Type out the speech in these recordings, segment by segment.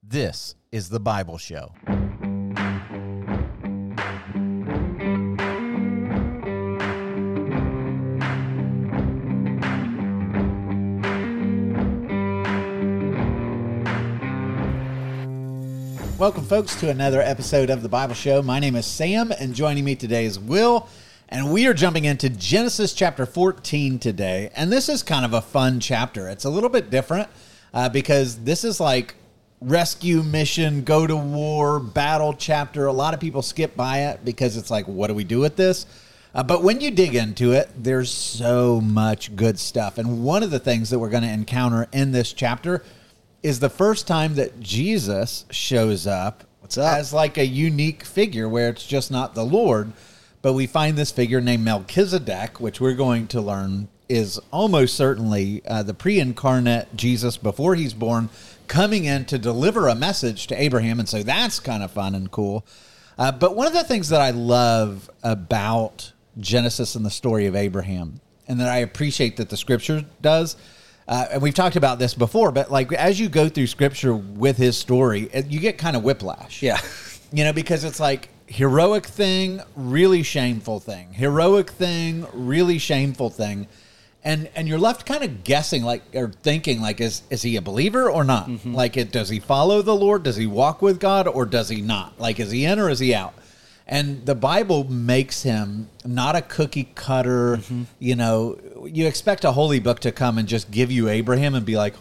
This is the Bible Show. Welcome, folks, to another episode of the Bible Show. My name is Sam, and joining me today is Will, and we are jumping into Genesis chapter 14 today. And this is kind of a fun chapter. It's a little bit different because this is like rescue mission, go to war, battle chapter. A lot of people skip by it because it's like, what do we do with this? But when you dig into it, there's so much good stuff. And one of the things that we're going to encounter in this chapter is the first time that Jesus shows up. What's up? As like a unique figure where it's just not the Lord, but we find this figure named Melchizedek, which we're going to learn is almost certainly the pre-incarnate Jesus before he's born, coming in to deliver a message to Abraham. And so that's kind of fun and cool. But one of the things that I love about Genesis and the story of Abraham, and that I appreciate that the scripture does, and we've talked about this before, but like as you go through scripture with his story, you get kind of whiplash. Yeah. You know, because it's like heroic thing, really shameful thing. Heroic thing, really shameful thing. And you're left kind of guessing, like, or thinking, like, is he a believer or not? Mm-hmm. Like, does he follow the Lord? Does he walk with God or does he not? Like, is he in or is he out? And the Bible makes him not a cookie cutter. Mm-hmm. You know, you expect a holy book to come and just give you Abraham and be like,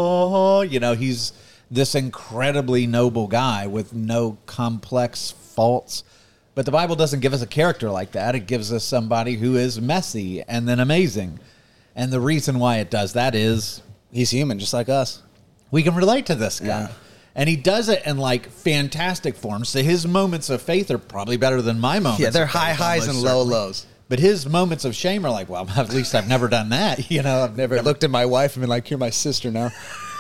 oh, you know, he's this incredibly noble guy with no complex faults. But the Bible doesn't give us a character like that. It gives us somebody who is messy and then amazing. And the reason why it does that is he's human, just like us. We can relate to this guy. Yeah. And he does it in like fantastic forms. So his moments of faith are probably better than my moments. Yeah, they're of faith, high highs and low lows. But his moments of shame are like, well, at least I've never done that. You know, I've never looked at my wife and been like, you're my sister now.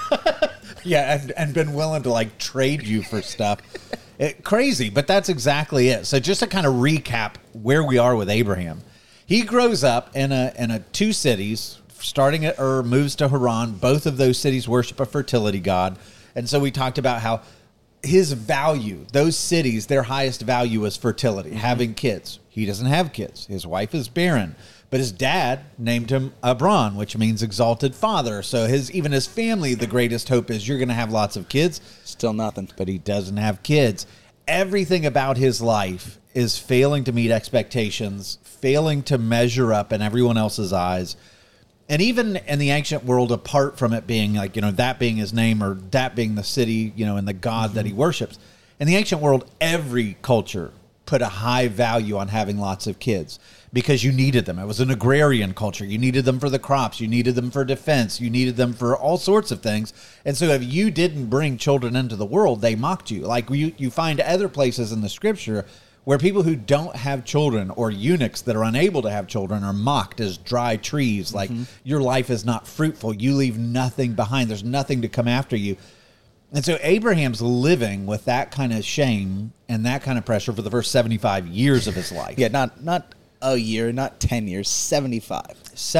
Yeah, and been willing to like trade you for stuff. Crazy, but that's exactly it. So just to kind of recap where we are with Abraham. He grows up in a two cities, starting at Ur, moves to Haran. Both of those cities worship a fertility god. And so we talked about how his value, those cities, their highest value is fertility, mm-hmm. having kids. He doesn't have kids. His wife is barren. But his dad named him Abram, which means exalted father. So even his family, the greatest hope is you're going to have lots of kids. Still nothing. But he doesn't have kids. Everything about his life is failing to meet expectations, failing to measure up in everyone else's eyes. And even in the ancient world, apart from it being like, you know, that being his name or that being the city, you know, and the God mm-hmm. that he worships, in the ancient world, every culture put a high value on having lots of kids because you needed them. It was an agrarian culture. You needed them for the crops. You needed them for defense. You needed them for all sorts of things. And so if you didn't bring children into the world, they mocked you. Like you find other places in the scripture where people who don't have children or eunuchs that are unable to have children are mocked as dry trees. Like mm-hmm. your life is not fruitful. You leave nothing behind. There's nothing to come after you. And so Abraham's living with that kind of shame and that kind of pressure for the first 75 years of his life. Yeah, not a year, not 10 years, 75.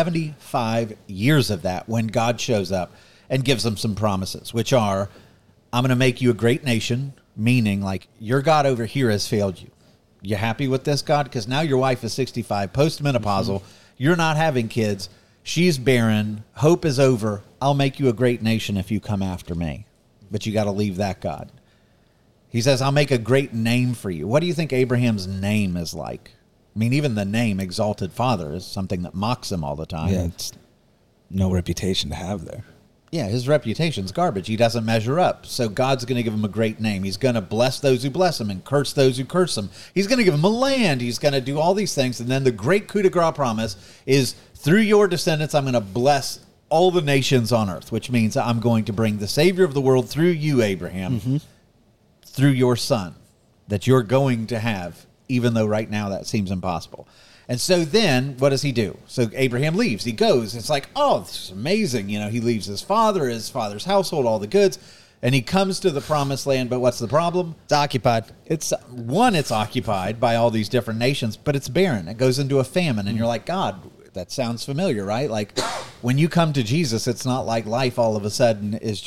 75 years of that when God shows up and gives them some promises, which are, I'm going to make you a great nation, meaning like your God over here has failed you. You happy with this, God? Because now your wife is 65, postmenopausal. Mm-hmm. You're not having kids. She's barren. Hope is over. I'll make you a great nation if you come after me. But you got to leave that God. He says, I'll make a great name for you. What do you think Abraham's name is like? I mean, even the name Exalted Father is something that mocks him all the time. Yeah, it's no reputation to have there. Yeah, his reputation's garbage. He doesn't measure up. So God's going to give him a great name. He's going to bless those who bless him and curse those who curse him. He's going to give him a land. He's going to do all these things. And then the great coup de grace promise is through your descendants, I'm going to bless all the nations on earth, which means I'm going to bring the Savior of the world through you, Abraham, mm-hmm. through your son that you're going to have, even though right now that seems impossible. And so then what does he do? So Abraham leaves. He goes. It's like, oh, this is amazing. You know, he leaves his father's household, all the goods, and he comes to the promised land. But what's the problem? It's occupied. It's occupied by all these different nations, but it's barren. It goes into a famine. And you're like, God, that sounds familiar, right? Like when you come to Jesus, it's not like life all of a sudden is just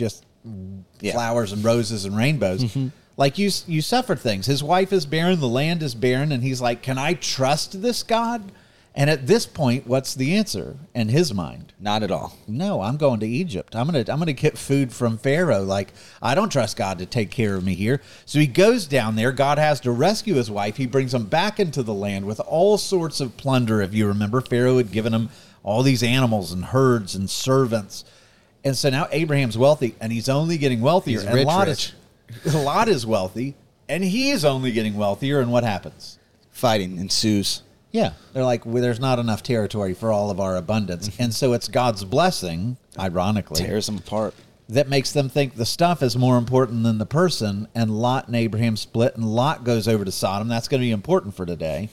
flowers and roses and rainbows. Like you suffered things. His wife is barren, the land is barren, and he's like, can I trust this God? And at this point, what's the answer in his mind? Not at all. No, I'm going to Egypt. I'm gonna get food from Pharaoh. Like, I don't trust God to take care of me here. So he goes down there. God has to rescue his wife. He brings him back into the land with all sorts of plunder. If you remember, Pharaoh had given him all these animals and herds and servants. And so now Abraham's wealthy, and he's only getting wealthier. He's and rich. Lot is wealthy, and he is only getting wealthier. And what happens? Fighting ensues. Yeah, they're like, well, there's not enough territory for all of our abundance. And so it's God's blessing, ironically, Tears them apart. that makes them think the stuff is more important than the person. And Lot and Abraham split, and Lot goes over to Sodom. That's going to be important for today.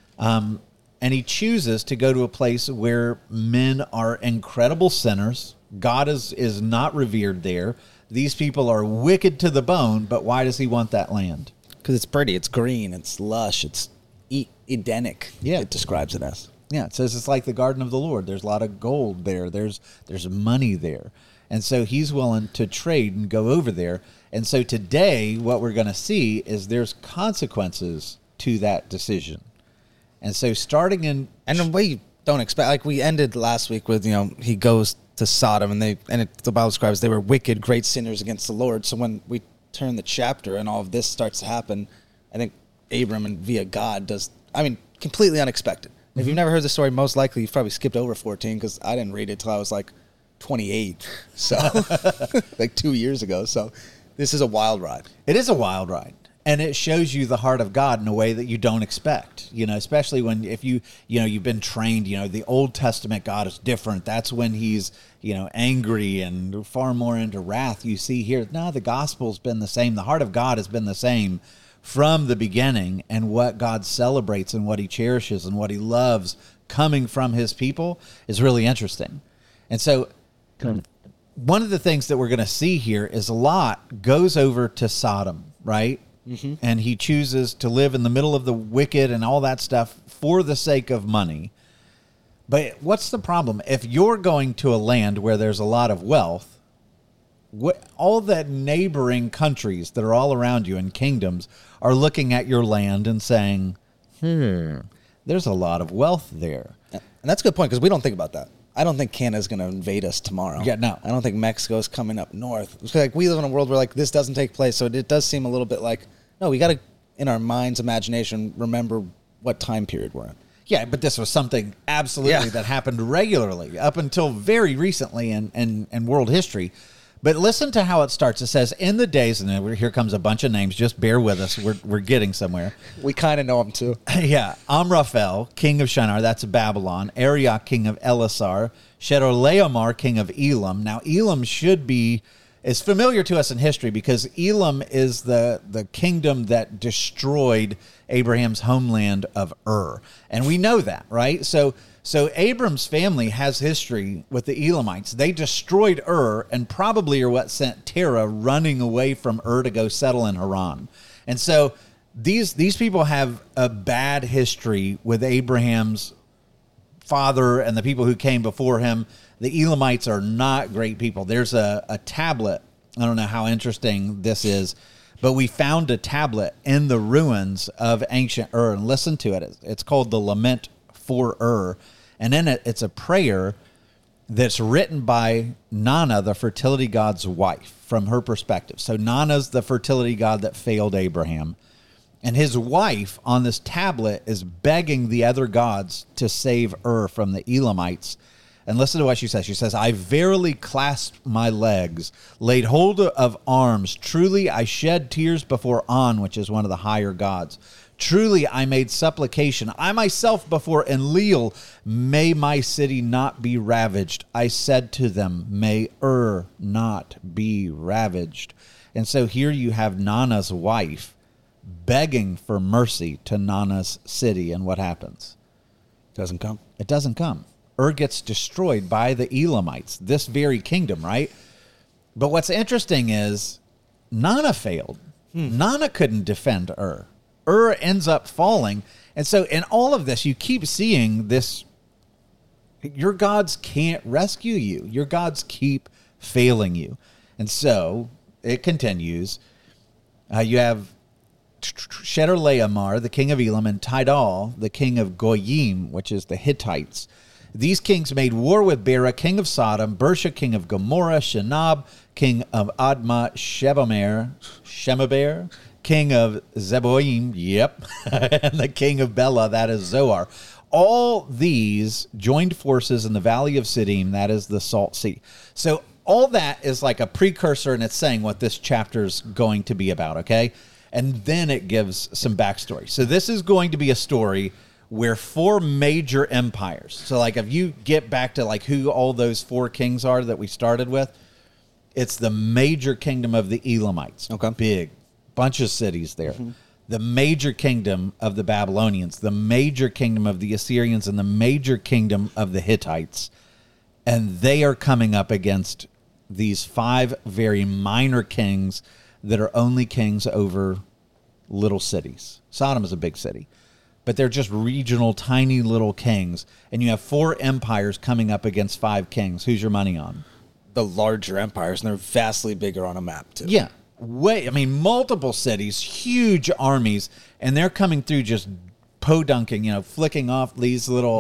And he chooses to go to a place where men are incredible sinners. God is not revered there. These people are wicked to the bone, but why does he want that land? Because it's pretty, it's green, it's lush, it's Edenic. Yeah. It describes it as. Yeah, it says it's like the garden of the Lord. There's a lot of gold there. There's money there. And so he's willing to trade and go over there. And so today what we're going to see is there's consequences to that decision. And so starting in... And the way you don't expect, like we ended last week with, he goes to Sodom and the Bible describes they were wicked, great sinners against the Lord. So when we turn the chapter and all of this starts to happen, I think Abram and via God does, completely unexpected. If you've never heard the story, most likely you've probably skipped over 14 because I didn't read it till I was like 28. So like 2 years ago. So this is a wild ride. It is a wild ride. And it shows you the heart of God in a way that you don't expect, especially when if you've been trained, the Old Testament God is different. That's when he's, angry and far more into wrath. You see here, no, the gospel's been the same. The heart of God has been the same from the beginning, and what God celebrates and what he cherishes and what he loves coming from his people is really interesting. And so one of the things that we're going to see here is Lot goes over to Sodom, right? Mm-hmm. And he chooses to live in the middle of the wicked and all that stuff for the sake of money. But what's the problem? If you're going to a land where there's a lot of wealth, all the neighboring countries that are all around you and kingdoms are looking at your land and saying, there's a lot of wealth there. And that's a good point because we don't think about that. I don't think Canada's going to invade us tomorrow. Yeah, no. I don't think Mexico's coming up north. It's like we live in a world where like this doesn't take place, so it does seem a little bit like, no, we got to, in our mind's imagination, remember what time period we're in. Yeah, but this was something absolutely that happened regularly up until very recently in world history. But listen to how it starts. It says, in the days, and then here comes a bunch of names. Just bear with us. We're getting somewhere. We kind of know them, too. Yeah. Amraphel, king of Shinar, that's Babylon. Arioch, king of Elasar. Chedorlaomer, king of Elam. Now, Elam is familiar to us in history because Elam is the kingdom that destroyed Abraham's homeland of Ur. And we know that, right? So Abram's family has history with the Elamites. They destroyed Ur and probably are what sent Terah running away from Ur to go settle in Haran. And so these people have a bad history with Abraham's father and the people who came before him. The Elamites are not great people. There's a tablet. I don't know how interesting this is, but we found a tablet in the ruins of ancient Ur. And listen to it. It's called the Lament for Ur. And in it, it's a prayer that's written by Nana, the fertility god's wife, from her perspective. So Nana's the fertility god that failed Abraham. And his wife on this tablet is begging the other gods to save Ur from the Elamites. And listen to what she says. She says, I verily clasped my legs, laid hold of arms. Truly I shed tears before On, which is one of the higher gods. Truly I made supplication. I myself before Enlil, may my city not be ravaged. I said to them, may Ur not be ravaged. And so here you have Nana's wife begging for mercy to Nana's city. And what happens? Doesn't come. It doesn't come. Ur gets destroyed by the Elamites, this very kingdom, right? But what's interesting is Nana failed. Nana couldn't defend Ur. Ur ends up falling. And so in all of this, you keep seeing this. Your gods can't rescue you. Your gods keep failing you. And so it continues. You have Chedorlaomer, the king of Elam, and Tidal, the king of Goyim, which is the Hittites. These kings made war with Bera, king of Sodom, Bersha, king of Gomorrah, Shinab, king of Admah, Shemaber, king of Zeboim, and the king of Bela, that is Zoar. All these joined forces in the valley of Siddim, that is the Salt Sea. So all that is like a precursor, and it's saying what this chapter is going to be about, okay? And then it gives some backstory. So this is going to be a story where 4 major empires. So like if you get back to like who all those 4 kings are that we started with, it's the major kingdom of the Elamites. Okay. Big bunch of cities there. Mm-hmm. The major kingdom of the Babylonians, the major kingdom of the Assyrians, and the major kingdom of the Hittites. And they are coming up against these 5 very minor kings that are only kings over little cities. Sodom is a big city, but they're just regional, tiny little kings. And you have 4 empires coming up against 5 kings. Who's your money on? The larger empires, and they're vastly bigger on a map, too. Yeah. Multiple cities, huge armies, and they're coming through just podunking, flicking off these little,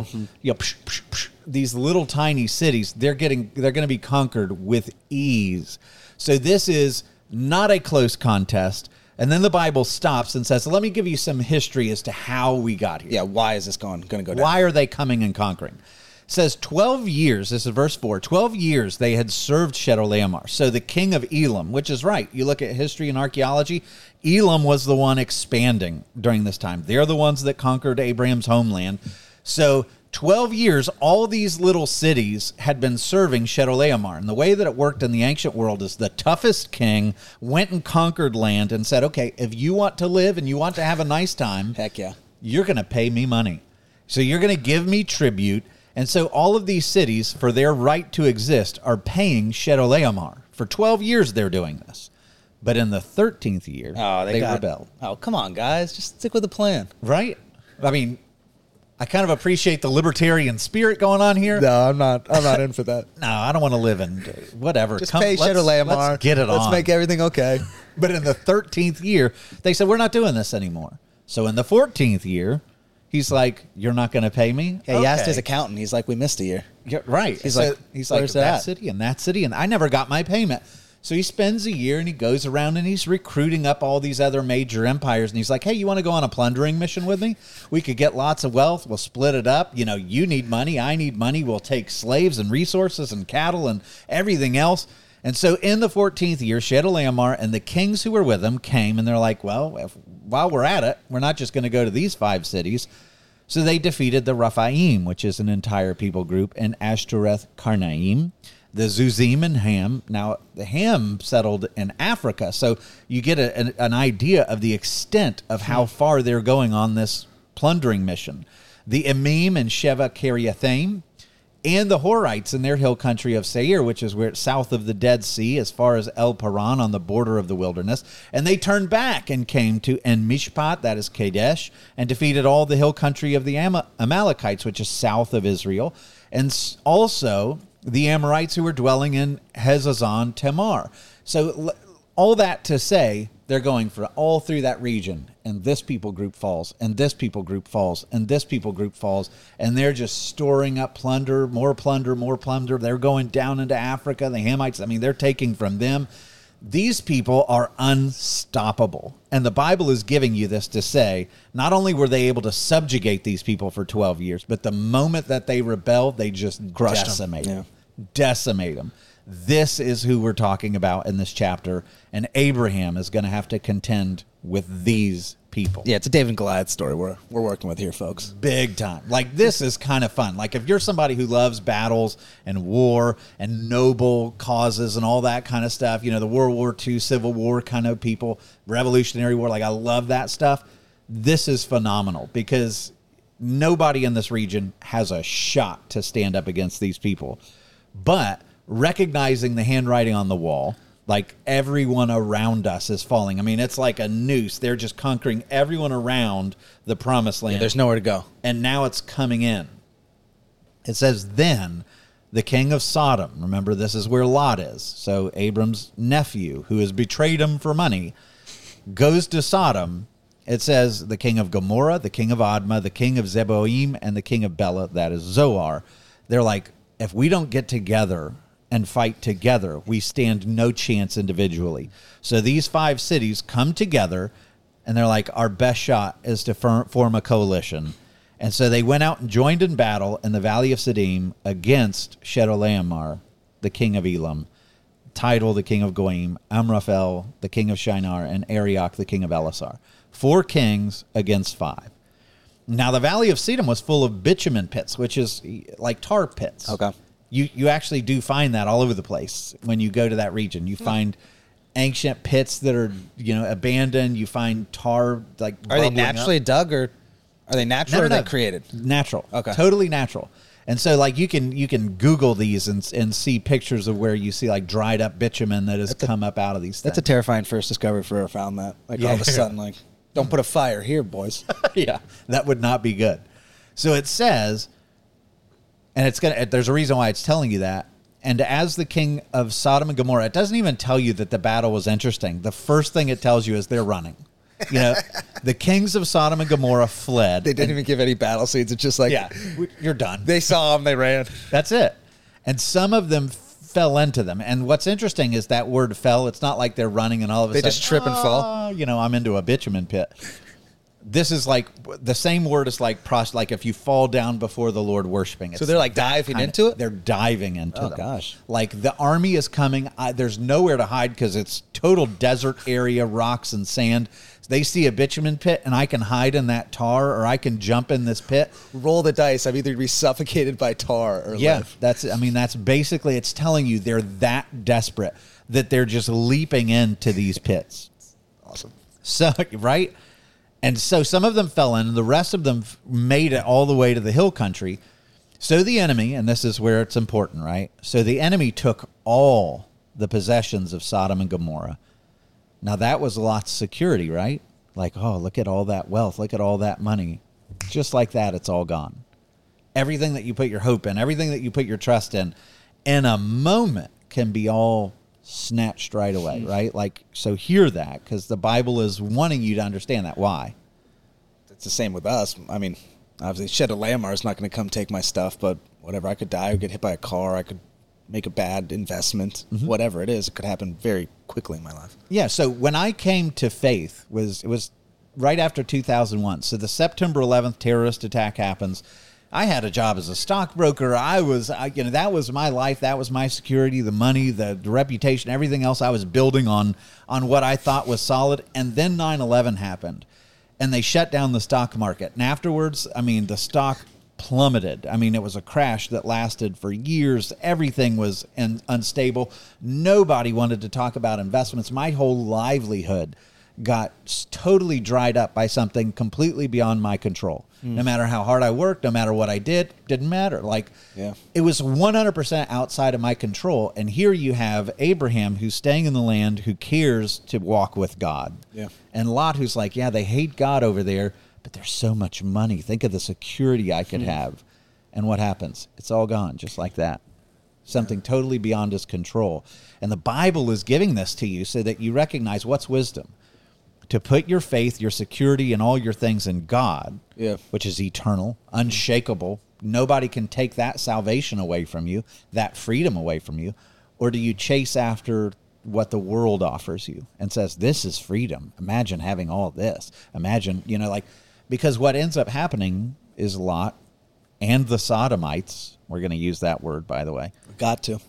these little tiny cities. They're going to be conquered with ease. So this is not a close contest. And then the Bible stops and says, let me give you some history as to how we got here. Yeah, why is this going to go down? Why are they coming and conquering? It says 12 years, this is verse 4, 12 years they had served Chedorlaomer. So the king of Elam, which is right. You look at history and archaeology, Elam was the one expanding during this time. They're the ones that conquered Abraham's homeland. So 12 years, all these little cities had been serving Chedorlaomer. And the way that it worked in the ancient world is the toughest king went and conquered land and said, okay, if you want to live and you want to have a nice time, heck yeah, you're going to pay me money. So you're going to give me tribute. And so all of these cities, for their right to exist, are paying Chedorlaomer. For 12 years, they're doing this. But in the 13th year, they rebelled. Oh, come on, guys. Just stick with the plan. Right? I mean, I kind of appreciate the libertarian spirit going on here. No, I'm not in for that. No, I don't want to live in whatever. Just pay Chedorlaomer. Let's get it on. Let's make everything okay. But in the 13th year, they said, we're not doing this anymore. So in the 14th year, he's like, you're not going to pay me? Yeah, he asked his accountant. He's like, we missed a year. Yeah, right. He's like, that city and that city, and I never got my payment. So he spends a year and he goes around and he's recruiting up all these other major empires. And he's like, hey, you want to go on a plundering mission with me? We could get lots of wealth. We'll split it up. You need money. I need money. We'll take slaves and resources and cattle and everything else. And so in the 14th year, Chedorlaomer and the kings who were with him came, and they're like, well, while we're at it, we're not just going to go to these 5 cities. So they defeated the Rephaim, which is an entire people group, and Ashtoreth Karnaim, the Zuzim and Ham. Now, the Ham settled in Africa, so you get an idea of the extent of how far they're going on this plundering mission. The Emim and Sheva Kiriathaim, and the Horites in their hill country of Seir, which is where it's south of the Dead Sea, as far as El Paran on the border of the wilderness. And they turned back and came to En Mishpat, that is Kadesh, and defeated all the hill country of the Amalekites, which is south of Israel, and also the Amorites who were dwelling in Hezazon Tamar. So all that to say, they're going for all through that region, and this people group falls, and this people group falls, and this people group falls, and they're just storing up plunder, more plunder, more plunder. They're going down into Africa. The Hamites, they're taking from them. These people are unstoppable, and the Bible is giving you this to say, not only were they able to subjugate these people for 12 years, but the moment that they rebelled, they just decimate them. Decimate them. This is who we're talking about in this chapter, and Abraham is going to have to contend with these people. Yeah, it's a David and Goliath story we're working with here, folks. Big time. Like, this is kind of fun. Like, if you're somebody who loves battles and war and noble causes and all that kind of stuff, the World War II, Civil War kind of people, Revolutionary War, like, I love that stuff. This is phenomenal because nobody in this region has a shot to stand up against these people. But recognizing the handwriting on the wall, like everyone around us is falling. It's like a noose. They're just conquering everyone around the promised land. Yeah, there's nowhere to go. And now it's coming in. It says, then the king of Sodom. Remember, this is where Lot is. So Abram's nephew, who has betrayed him for money, goes to Sodom. It says the king of Gomorrah, the king of Admah, the king of Zeboim, and the king of Bela, that is Zoar. They're like, if we don't get together and fight together, we stand no chance individually. So these 5 cities come together, and they're like, our best shot is to form a coalition. And so they went out and joined in battle in the valley of Siddim against Chedorlaomer, the king of Elam, Tidal, the king of Goim, Amraphel, the king of Shinar, and Arioch, the king of Elasar. 4 kings against 5. Now, the valley of Siddim was full of bitumen pits, which is like tar pits. Okay. You actually do find that all over the place when you go to that region. You find ancient pits that are, abandoned. You find tar, like, are they naturally dug, or are they natural, or are they created? Natural. Okay. Totally natural. And so, like, you can Google these and see pictures of where you see, like, dried up bitumen that has come up out of these things. That's a terrifying first discovery if we ever found that. Like, all of a sudden, like, don't put a fire here, boys. Yeah, that would not be good. So it says, and there's a reason why it's telling you that. And as the king of Sodom and Gomorrah, it doesn't even tell you that the battle was interesting. The first thing it tells you is they're running. The kings of Sodom and Gomorrah fled. They didn't even give any battle scenes. It's just like, yeah, you're done. They saw them, they ran. That's it. And some of them fell into them. And what's interesting is that word fell. It's not like they're running and all of a sudden, they just trip and fall. I'm into a bitumen pit. This is like the same word as like if you fall down before the Lord worshiping. So they're like diving into it? They're diving into them. Oh, gosh. Like the army is coming. There's nowhere to hide because it's total desert area, rocks and sand. They see a bitumen pit, and I can hide in that tar, or I can jump in this pit. Roll the dice. I'm either be suffocated by tar or live. That's basically, it's telling you they're that desperate that they're just leaping into these pits. Awesome. So, right? And so some of them fell in, and the rest of them made it all the way to the hill country. So the enemy, and this is where it's important, right? So the enemy took all the possessions of Sodom and Gomorrah. Now, that was Lot's security, right? Like, oh, look at all that wealth. Look at all that money. Just like that, it's all gone. Everything that you put your hope in, everything that you put your trust in a moment can be all snatched right away, right? Like, so hear that, because the Bible is wanting you to understand that. Why? It's the same with us. I mean, obviously, Chedorlaomer is not going to come take my stuff, but whatever. I could die, I could get hit by a car, I could make a bad investment, whatever it is, it could happen very quickly in my life. Yeah, so when I came to faith, it was right after 2001. So the September 11th terrorist attack happens. I had a job as a stockbroker. That was my life. That was my security, the money, the reputation, everything else I was building on what I thought was solid. And then 9/11 happened, and they shut down the stock market. And afterwards, the stock plummeted. It was a crash that lasted for years. Everything was unstable. Nobody wanted to talk about investments. My whole livelihood got totally dried up by something completely beyond my control. No matter how hard I worked, no matter what I did, didn't matter. It was 100% outside of my control. And here you have Abraham, who's staying in the land, who cares to walk with God. Yeah. And Lot, who's like, yeah, they hate God over there, but there's so much money. Think of the security I could have. And what happens? It's all gone, just like that. Something totally beyond his control. And the Bible is giving this to you so that you recognize what's wisdom. To put your faith, your security, and all your things in God, which is eternal, unshakable. Nobody can take that salvation away from you, that freedom away from you. Or do you chase after what the world offers you and says, this is freedom. Imagine having all this. Imagine, because what ends up happening is Lot and the Sodomites, we're going to use that word, by the way. Got to.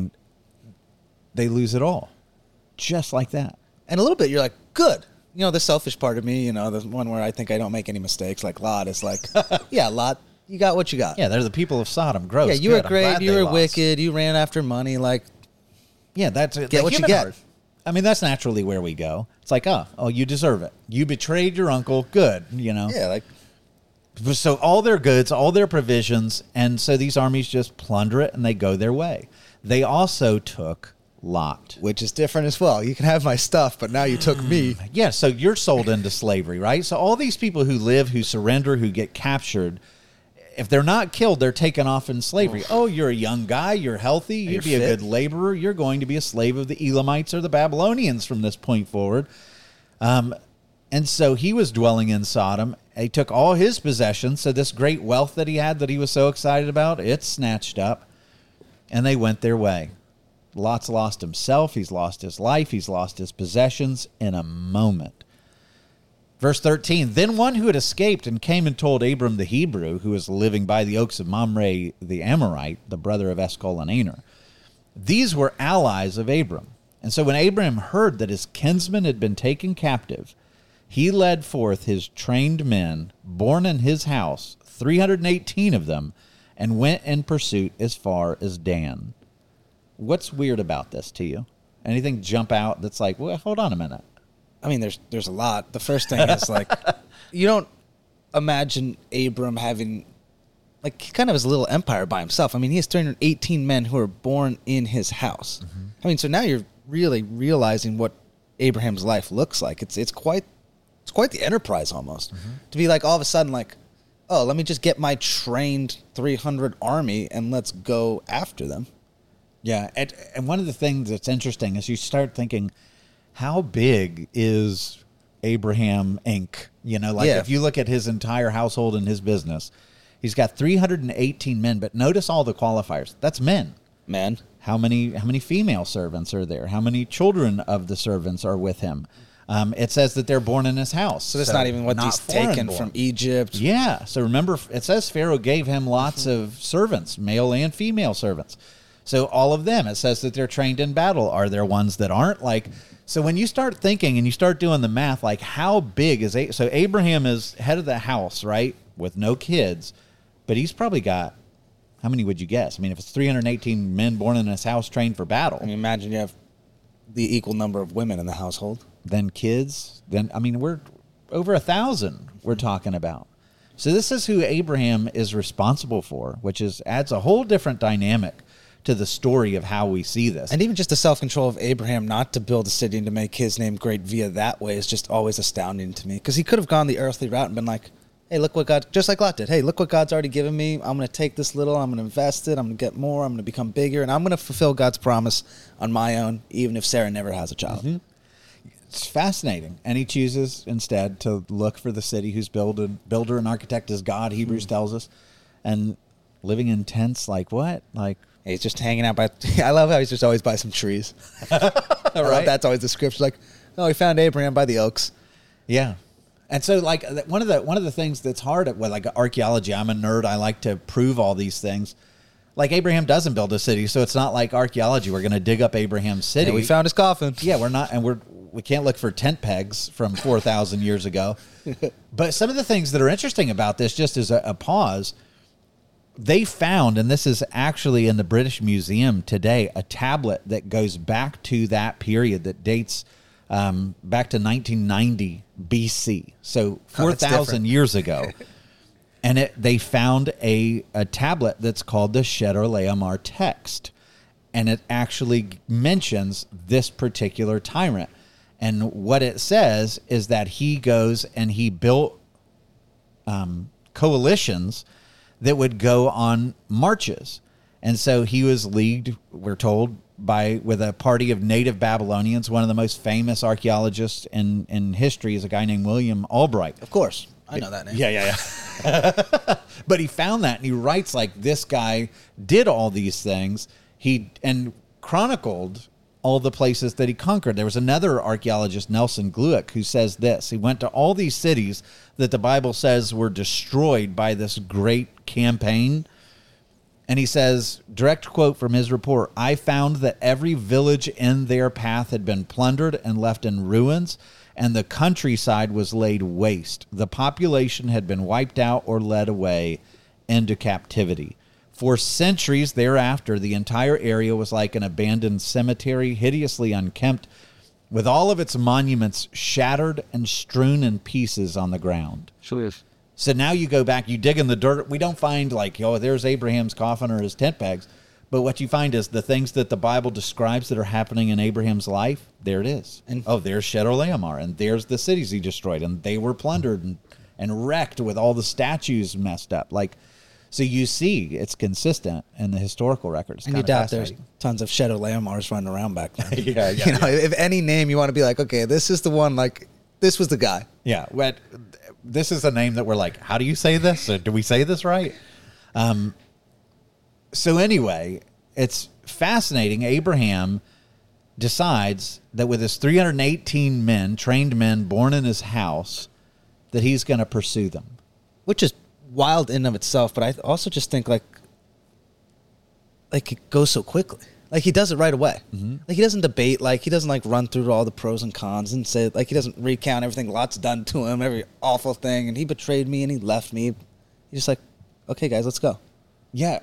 They lose it all. Just like that. And a little bit, you're like, good. The selfish part of me, the one where I think I don't make any mistakes, like Lot, is like, yeah, Lot, you got what you got. Yeah, they're the people of Sodom. Gross. Yeah, you were great. You were wicked. You ran after money. Like, yeah, that's get what you get. That's naturally where we go. It's like, oh, you deserve it. You betrayed your uncle. Good, Yeah, So all their goods, all their provisions, and so these armies just plunder it and they go their way. They also took Lot. Which is different as well. You can have my stuff, but now you took me. Yeah, so you're sold into slavery, right? So all these people who live, who surrender, who get captured, if they're not killed, they're taken off in slavery. Oh, you're a young guy. You're healthy. You'd be a good laborer. You're going to be a slave of the Elamites or the Babylonians from this point forward. And so he was dwelling in Sodom. He took all his possessions. So this great wealth that he had that he was so excited about, it's snatched up. And they went their way. Lot's lost himself. He's lost his life. He's lost his possessions in a moment. Verse 13, then one who had escaped and came and told Abram the Hebrew, who was living by the oaks of Mamre the Amorite, the brother of Eshcol and Aner. These were allies of Abram. And so when Abram heard that his kinsman had been taken captive, he led forth his trained men, born in his house, 318 of them, and went in pursuit as far as Dan. What's weird about this to you? Anything jump out that's like, well, hold on a minute. I mean, there's a lot. The first thing is, like, you don't imagine Abram having, like, kind of his little empire by himself. I mean, he has 318 men who are born in his house. Mm-hmm. I mean, so now you're really realizing what Abraham's life looks like. It's quite the enterprise almost. Mm-hmm. To be like, all of a sudden, like, oh, let me just get my trained 300 army and let's go after them. Yeah, and one of the things that's interesting is you start thinking, how big is Abraham Inc.? You know, like if you look at his entire household and his business, he's got 318 men, but notice all the qualifiers. That's men. Men. How many female servants are there? How many children of the servants are with him? It says that they're born in his house. So that's not even what he's taken from Egypt. Yeah. So remember, it says Pharaoh gave him lots of servants, male and female servants. So all of them, it says that they're trained in battle. Are there ones that aren't? Like, so when you start thinking and you start doing the math, like how big is so Abraham is head of the house, right, with no kids, but he's probably got, how many would you guess? I mean, if it's 318 men born in his house trained for battle. I mean, imagine you have the equal number of women in the household. Then kids, then, I mean, we're over 1,000 we're talking about. So this is who Abraham is responsible for, which adds a whole different dynamic to the story of how we see this. And even just the self-control of Abraham not to build a city and to make his name great via that way is just always astounding to me. Because he could have gone the earthly route and been like, hey, look what God, just like Lot did. Hey, look what God's already given me. I'm going to take this little, I'm going to invest it, I'm going to get more, I'm going to become bigger, and I'm going to fulfill God's promise on my own, even if Sarah never has a child. Mm-hmm. It's fascinating. And he chooses instead to look for the city whose builder and architect is God, Hebrews tells us, and living in tents like what? Like, he's just hanging out by, I love how he's just always by some trees. Right? That's always the scripture. Like, oh, he found Abraham by the oaks. Yeah. And so, like, one of the things that's hard at, like, archaeology, I'm a nerd, I like to prove all these things. Like, Abraham doesn't build a city, so it's not like archaeology. We're going to dig up Abraham's city. Yeah, we found his coffin. Yeah, we're not, and we can't look for tent pegs from 4,000 years ago. But some of the things that are interesting about this, just as a pause, they found, and this is actually in the British Museum today, a tablet that goes back to that period that dates back to 1990 BC, so 4,000 years ago. And they found a tablet that's called the Chedorlaomer text, and it actually mentions this particular tyrant. And what it says is that he goes and he built coalitions that would go on marches. And so he was leagued, we're told, with a party of native Babylonians. One of the most famous archaeologists in history is a guy named William Albright. Of course. I know that name. Yeah. But he found that, and he writes like this guy did all these things. He chronicled all the places that he conquered. There was another archaeologist, Nelson Glueck, who says this. He went to all these cities that the Bible says were destroyed by this great campaign. And he says, direct quote from his report, I found that every village in their path had been plundered and left in ruins, and the countryside was laid waste. The population had been wiped out or led away into captivity. For centuries thereafter, the entire area was like an abandoned cemetery, hideously unkempt, with all of its monuments shattered and strewn in pieces on the ground. Sure is. So now you go back, you dig in the dirt. We don't find like, oh, there's Abraham's coffin or his tent pegs. But what you find is the things that the Bible describes that are happening in Abraham's life, there it is. And there's Chedorlaomer, and there's the cities he destroyed, and they were plundered and wrecked with all the statues messed up. Like, So you see it's consistent in the historical records. And you doubt there's tons of Shadow Lamars running around back then. If any name you want to be like, okay, this is the one, like, this was the guy. Yeah. This is a name that we're like, how do you say this? Or do we say this right? So anyway, it's fascinating. Abraham decides that with his 318 men, trained men born in his house, that he's going to pursue them. Which is wild in and of itself, but I also just think like it goes so quickly. Like he does it right away. Mm-hmm. Like he doesn't debate. Like he doesn't like run through all the pros and cons and say like he doesn't recount everything Lot's done to him, every awful thing, and he betrayed me and he left me. He's just like, okay, guys, let's go. Yeah,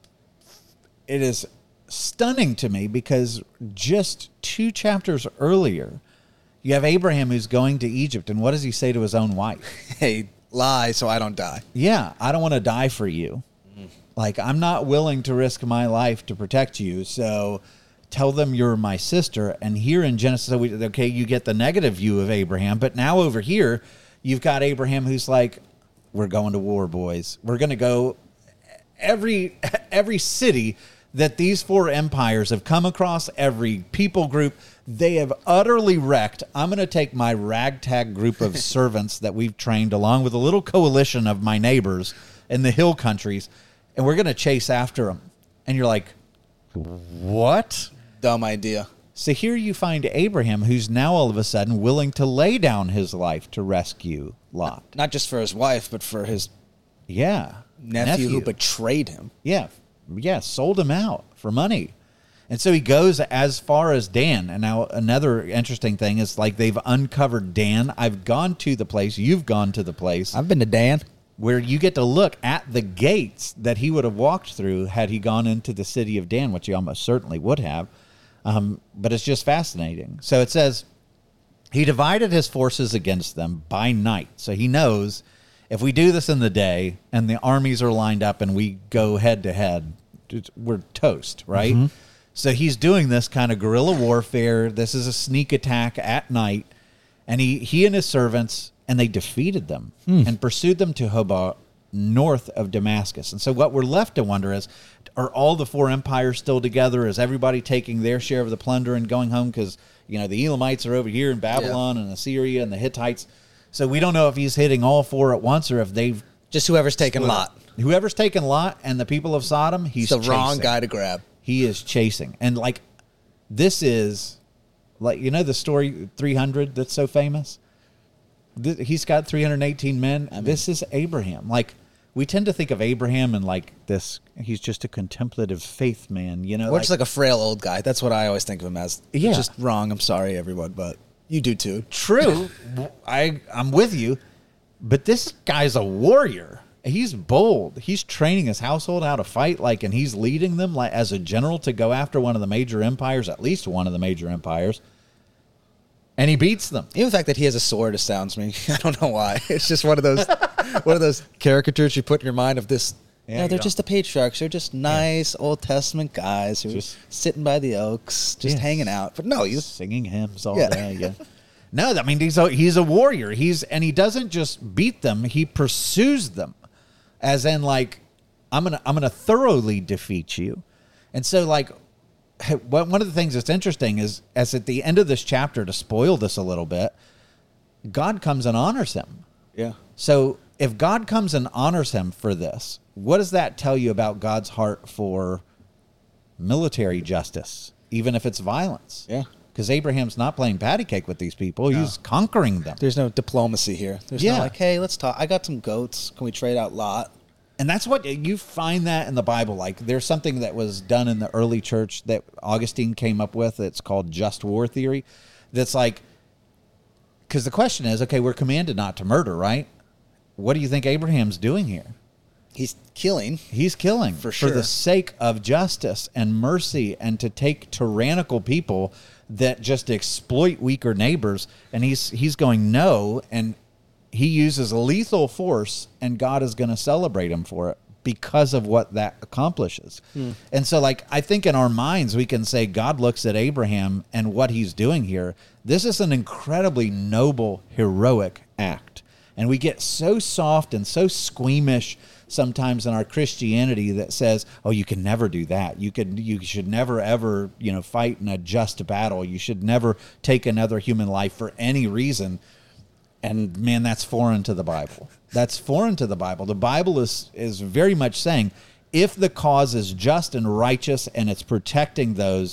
it is stunning to me because just 2 chapters earlier, you have Abraham who's going to Egypt, and what does he say to his own wife? Hey, lie so I don't die. Yeah, I don't want to die for you. Like, I'm not willing to risk my life to protect you, so tell them you're my sister. And here in Genesis, okay, you get the negative view of Abraham, but now over here, you've got Abraham who's like, we're going to war, boys. We're going to go every city that these 4 empires have come across, every people group, they have utterly wrecked. I'm going to take my ragtag group of servants that we've trained along with a little coalition of my neighbors in the hill countries, and we're going to chase after them. And you're like, what? Dumb idea. So here you find Abraham, who's now all of a sudden willing to lay down his life to rescue Lot. Not just for his wife, but for his nephew who betrayed him. Yeah, sold him out for money. And so he goes as far as Dan. And now another interesting thing is like they've uncovered Dan. I've gone to the place. You've gone to the place. I've been to Dan. Where you get to look at the gates that he would have walked through had he gone into the city of Dan, which he almost certainly would have. But it's just fascinating. So it says, he divided his forces against them by night. So he knows if we do this in the day and the armies are lined up and we go head to head, we're toast, right? Mm-hmm. So he's doing this kind of guerrilla warfare. This is a sneak attack at night. And he and his servants, and they defeated them and pursued them to Hobah, north of Damascus. And so what we're left to wonder is, are all the 4 empires still together? Is everybody taking their share of the plunder and going home? Because, the Elamites are over here in Babylon and Assyria and the Hittites. So we don't know if he's hitting all 4 at once or if they've... Just whoever's taken Lot. Whoever's taken Lot and the people of Sodom, he's the wrong guy to grab. He is chasing. And, like, this is... Like, the story 300 that's so famous? He's got 318 men. This is Abraham. Like, we tend to think of Abraham and like this, he's just a contemplative faith man, Or just like a frail old guy. That's what I always think of him as. Yeah. Just wrong. I'm sorry, everyone, but you do too. True. I'm with you. But this guy's a warrior. He's bold. He's training his household how to fight, and he's leading them like as a general to go after one of the major empires, at least one of the major empires. And he beats them. Even the fact that he has a sword astounds me. I don't know why. It's just one of those caricatures you put in your mind of this. Yeah, they're just the patriarchs. They're just nice Old Testament guys who are just sitting by the oaks, just hanging out. But no, he's singing hymns all day. Yeah. No, I mean he's a warrior. And he doesn't just beat them; he pursues them, as in like I'm gonna thoroughly defeat you. And so one of the things that's interesting is, as at the end of this chapter, to spoil this a little bit, God comes and honors him. Yeah. So if God comes and honors him for this, what does that tell you about God's heart for military justice, even if it's violence? Yeah. Because Abraham's not playing patty cake with these people. He's conquering them. There's no diplomacy here. There's no like, hey, let's talk. I got some goats. Can we trade out Lot? And that's what you find that in the Bible. Like, there's something that was done in the early church that Augustine came up with. It's called just war theory. That's like, because the question is, okay, we're commanded not to murder, right? What do you think Abraham's doing here? He's killing. He's killing for sure, for the sake of justice and mercy, and to take tyrannical people that just exploit weaker neighbors. And he's going no, and he uses lethal force, and God is going to celebrate him for it because of what that accomplishes. And so, I think in our minds, we can say God looks at Abraham and what he's doing here. This is an incredibly noble, heroic act. And we get so soft and so squeamish sometimes in our Christianity that says, oh, you can never do that. You should never, ever, fight in a just battle. You should never take another human life for any reason. And man, that's foreign to the Bible. That's foreign to the Bible. The Bible is very much saying, if the cause is just and righteous and it's protecting those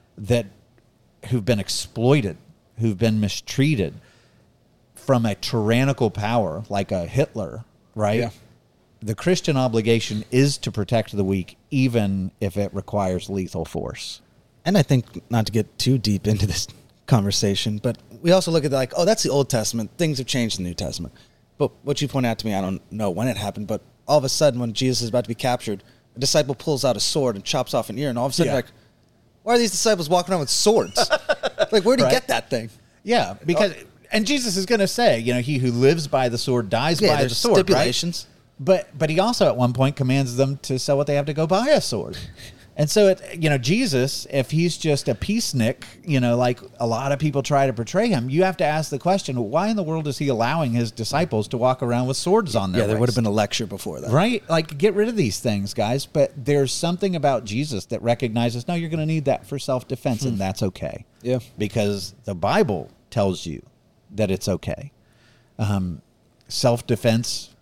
who've been exploited, who've been mistreated from a tyrannical power like a Hitler, right? Yeah. The Christian obligation is to protect the weak, even if it requires lethal force. And I think, not to get too deep into this conversation, but we also look at that's the Old Testament. Things have changed in the New Testament. But what you point out to me, I don't know when it happened, but all of a sudden when Jesus is about to be captured, a disciple pulls out a sword and chops off an ear, and all of a sudden you're like, why are these disciples walking around with swords? Like, where'd he get that thing? Yeah, because and Jesus is going to say, he who lives by the sword dies by the sword, stipulations. Right? But he also at one point commands them to sell what they have to go buy a sword. And so, Jesus, if he's just a peacenik, like a lot of people try to portray him, you have to ask the question, why in the world is he allowing his disciples to walk around with swords on their there waist? would have been a lecture before that. Right? Like, get rid of these things, guys. But there's something about Jesus that recognizes, no, you're going to need that for self-defense, and that's okay. Yeah. Because the Bible tells you that it's okay. Self-defense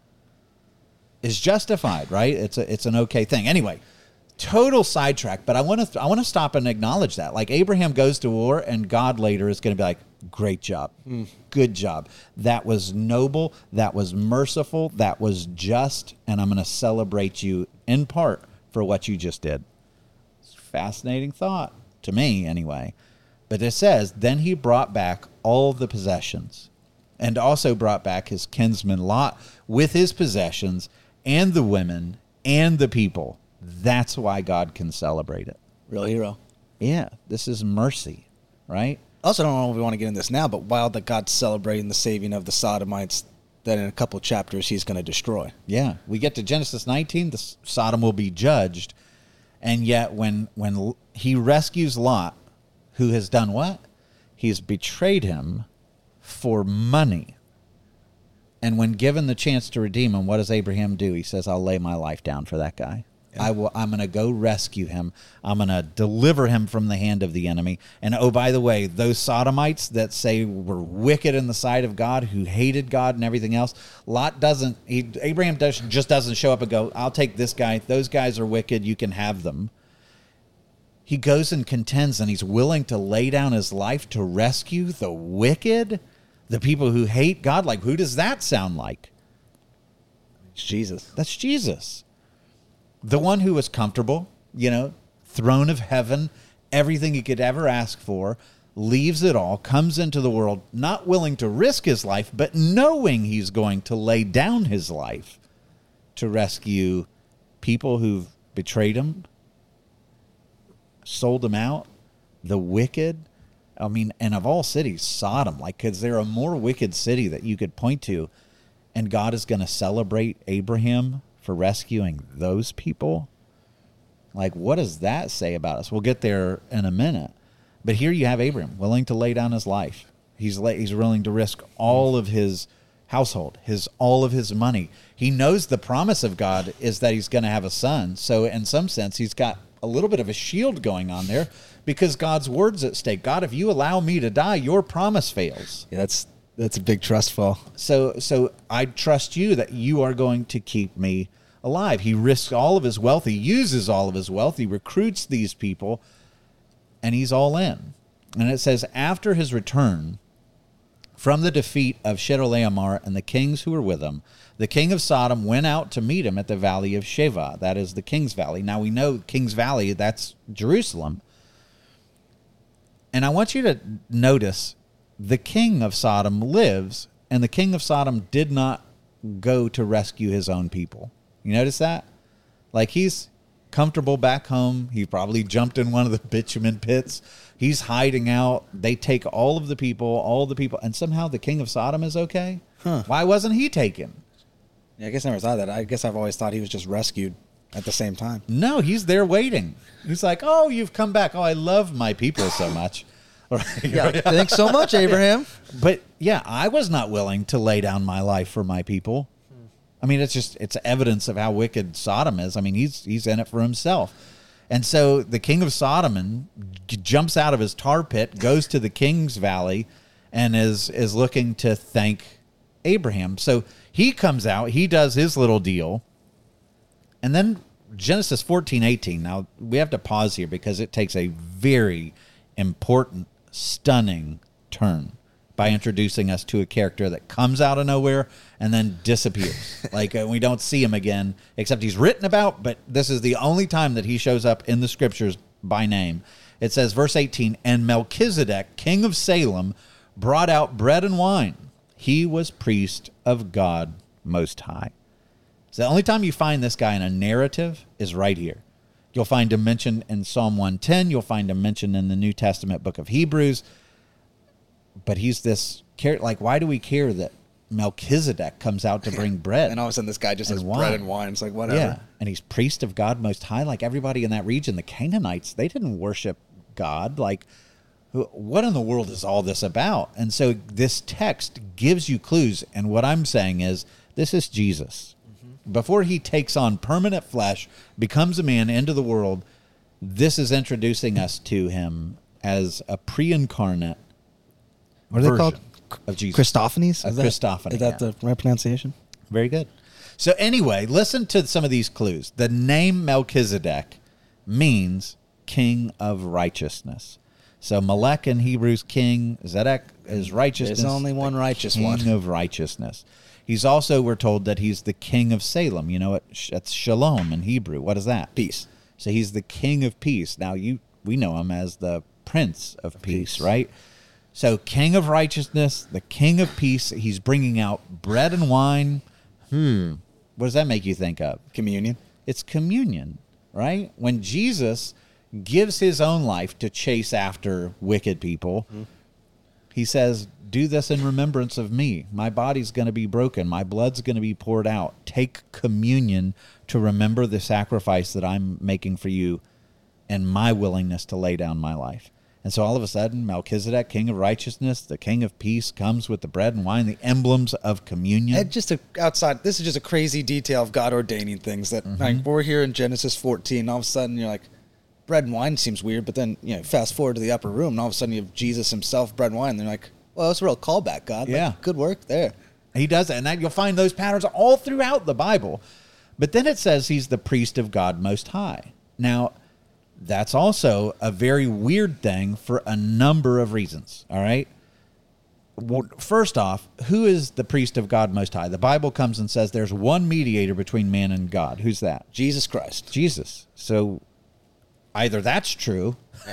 is justified, right? It's an okay thing. Anyway, total sidetrack, but I want to stop and acknowledge that. Like, Abraham goes to war, and God later is going to be like, great job. Good job. That was noble. That was merciful. That was just, and I'm going to celebrate you in part for what you just did. It's a fascinating thought, to me anyway. But it says, then he brought back all the possessions, and also brought back his kinsman Lot with his possessions, and the women, and the people. That's why God can celebrate it. Real hero. Yeah, this is mercy, right? Also, I don't know if we want to get into this now, but wild that God's celebrating the saving of the Sodomites that in a couple chapters he's going to destroy. Yeah, we get to Genesis 19, the Sodom will be judged, and yet when he rescues Lot, who has done what? He's betrayed him for money. And when given the chance to redeem him, what does Abraham do? He says, I'll lay my life down for that guy. Yeah. I'm going to go rescue him. I'm going to deliver him from the hand of the enemy. And oh, by the way, those Sodomites that say were wicked in the sight of God, who hated God and everything else, Abraham just doesn't show up and go, I'll take this guy. Those guys are wicked. You can have them. He goes and contends, and he's willing to lay down his life to rescue the wicked, the people who hate God. Like, who does that sound like? It's Jesus. That's Jesus. The one who was comfortable, throne of heaven, everything he could ever ask for, leaves it all, comes into the world, not willing to risk his life, but knowing he's going to lay down his life to rescue people who've betrayed him, sold him out, the wicked. I mean, and of all cities, Sodom, is there a more wicked city that you could point to? And God is going to celebrate Abraham for rescuing those people? Like, what does that say about us? We'll get there in a minute. But here you have Abraham willing to lay down his life. He's willing to risk all of his household, all of his money. He knows the promise of God is that he's going to have a son. So in some sense, he's got a little bit of a shield going on there because God's word's at stake. God, if you allow me to die, your promise fails. Yeah, that's a big trust fall. So I trust you that you are going to keep me alive. He risks all of his wealth. He uses all of his wealth. He recruits these people, and he's all in. And it says, after his return from the defeat of Chedorlaomer and the kings who were with him, the king of Sodom went out to meet him at the valley of Sheva. That is the King's Valley. Now we know King's Valley, that's Jerusalem. And I want you to notice the king of Sodom lives, and the king of Sodom did not go to rescue his own people. You notice that? Like, he's comfortable back home. He probably jumped in one of the bitumen pits. He's hiding out. They take all of the people, and somehow the king of Sodom is okay? Huh. Why wasn't he taken? Yeah, I guess I never thought that. I guess I've always thought he was just rescued at the same time. No, he's there waiting. He's like, oh, you've come back. Oh, I love my people so much. Yeah, thanks so much, Abraham. But yeah, I was not willing to lay down my life for my people. I mean, it's evidence of how wicked Sodom is. I mean, he's in it for himself. And so the king of Sodom jumps out of his tar pit, goes to the king's valley, and is looking to thank Abraham. So he comes out, he does his little deal. And then Genesis 14:18. Now, we have to pause here because it takes a very important, stunning turn by introducing us to a character that comes out of nowhere and then disappears. We don't see him again, except he's written about, but this is the only time that he shows up in the scriptures by name. It says, verse 18, and Melchizedek, king of Salem, brought out bread and wine. He was priest of God Most High. So the only time you find this guy in a narrative is right here. You'll find him mentioned in Psalm 110. You'll find him mentioned in the New Testament book of Hebrews. But he's this, why do we care that Melchizedek comes out to bring bread? And all of a sudden this guy just has bread and wine. It's like, whatever. Yeah, and he's priest of God Most High. Like everybody in that region, the Canaanites, they didn't worship God. Like, what in the world is all this about? And so this text gives you clues. And what I'm saying is, this is Jesus. Mm-hmm. Before he takes on permanent flesh, becomes a man into the world, this is introducing us to him as a pre-incarnate what are they called? Of Jesus. Christophanies? Christophany. Is that the right pronunciation? Very good. So anyway, listen to some of these clues. The name Melchizedek means king of righteousness. So Melech in Hebrews, king. Zedek is righteousness. There's only one righteous one. King of righteousness. He's also, we're told that he's the king of Salem. You know, that's shalom in Hebrew. What is that? Peace. So he's the king of peace. Now, we know him as the prince of peace, right? So king of righteousness, the king of peace. He's bringing out bread and wine. What does that make you think of? Communion. It's communion, right? When Jesus gives his own life to chase after wicked people, he says, do this in remembrance of me. My body's going to be broken. My blood's going to be poured out. Take communion to remember the sacrifice that I'm making for you and my willingness to lay down my life. And so all of a sudden, Melchizedek, king of righteousness, the king of peace, comes with the bread and wine, the emblems of communion. And this is just a crazy detail of God ordaining things that like, we're here in Genesis 14. All of a sudden, you're like, bread and wine seems weird, but then fast forward to the upper room, and all of a sudden you have Jesus himself, bread and wine. And they're like, well, that's a real callback, God. Yeah. Like, good work there. He does it, and you'll find those patterns all throughout the Bible. But then it says he's the priest of God Most High. Now, that's also a very weird thing for a number of reasons, all right? Well, first off, who is the priest of God Most High? The Bible comes and says there's one mediator between man and God. Who's that? Jesus Christ. Jesus. So either that's true,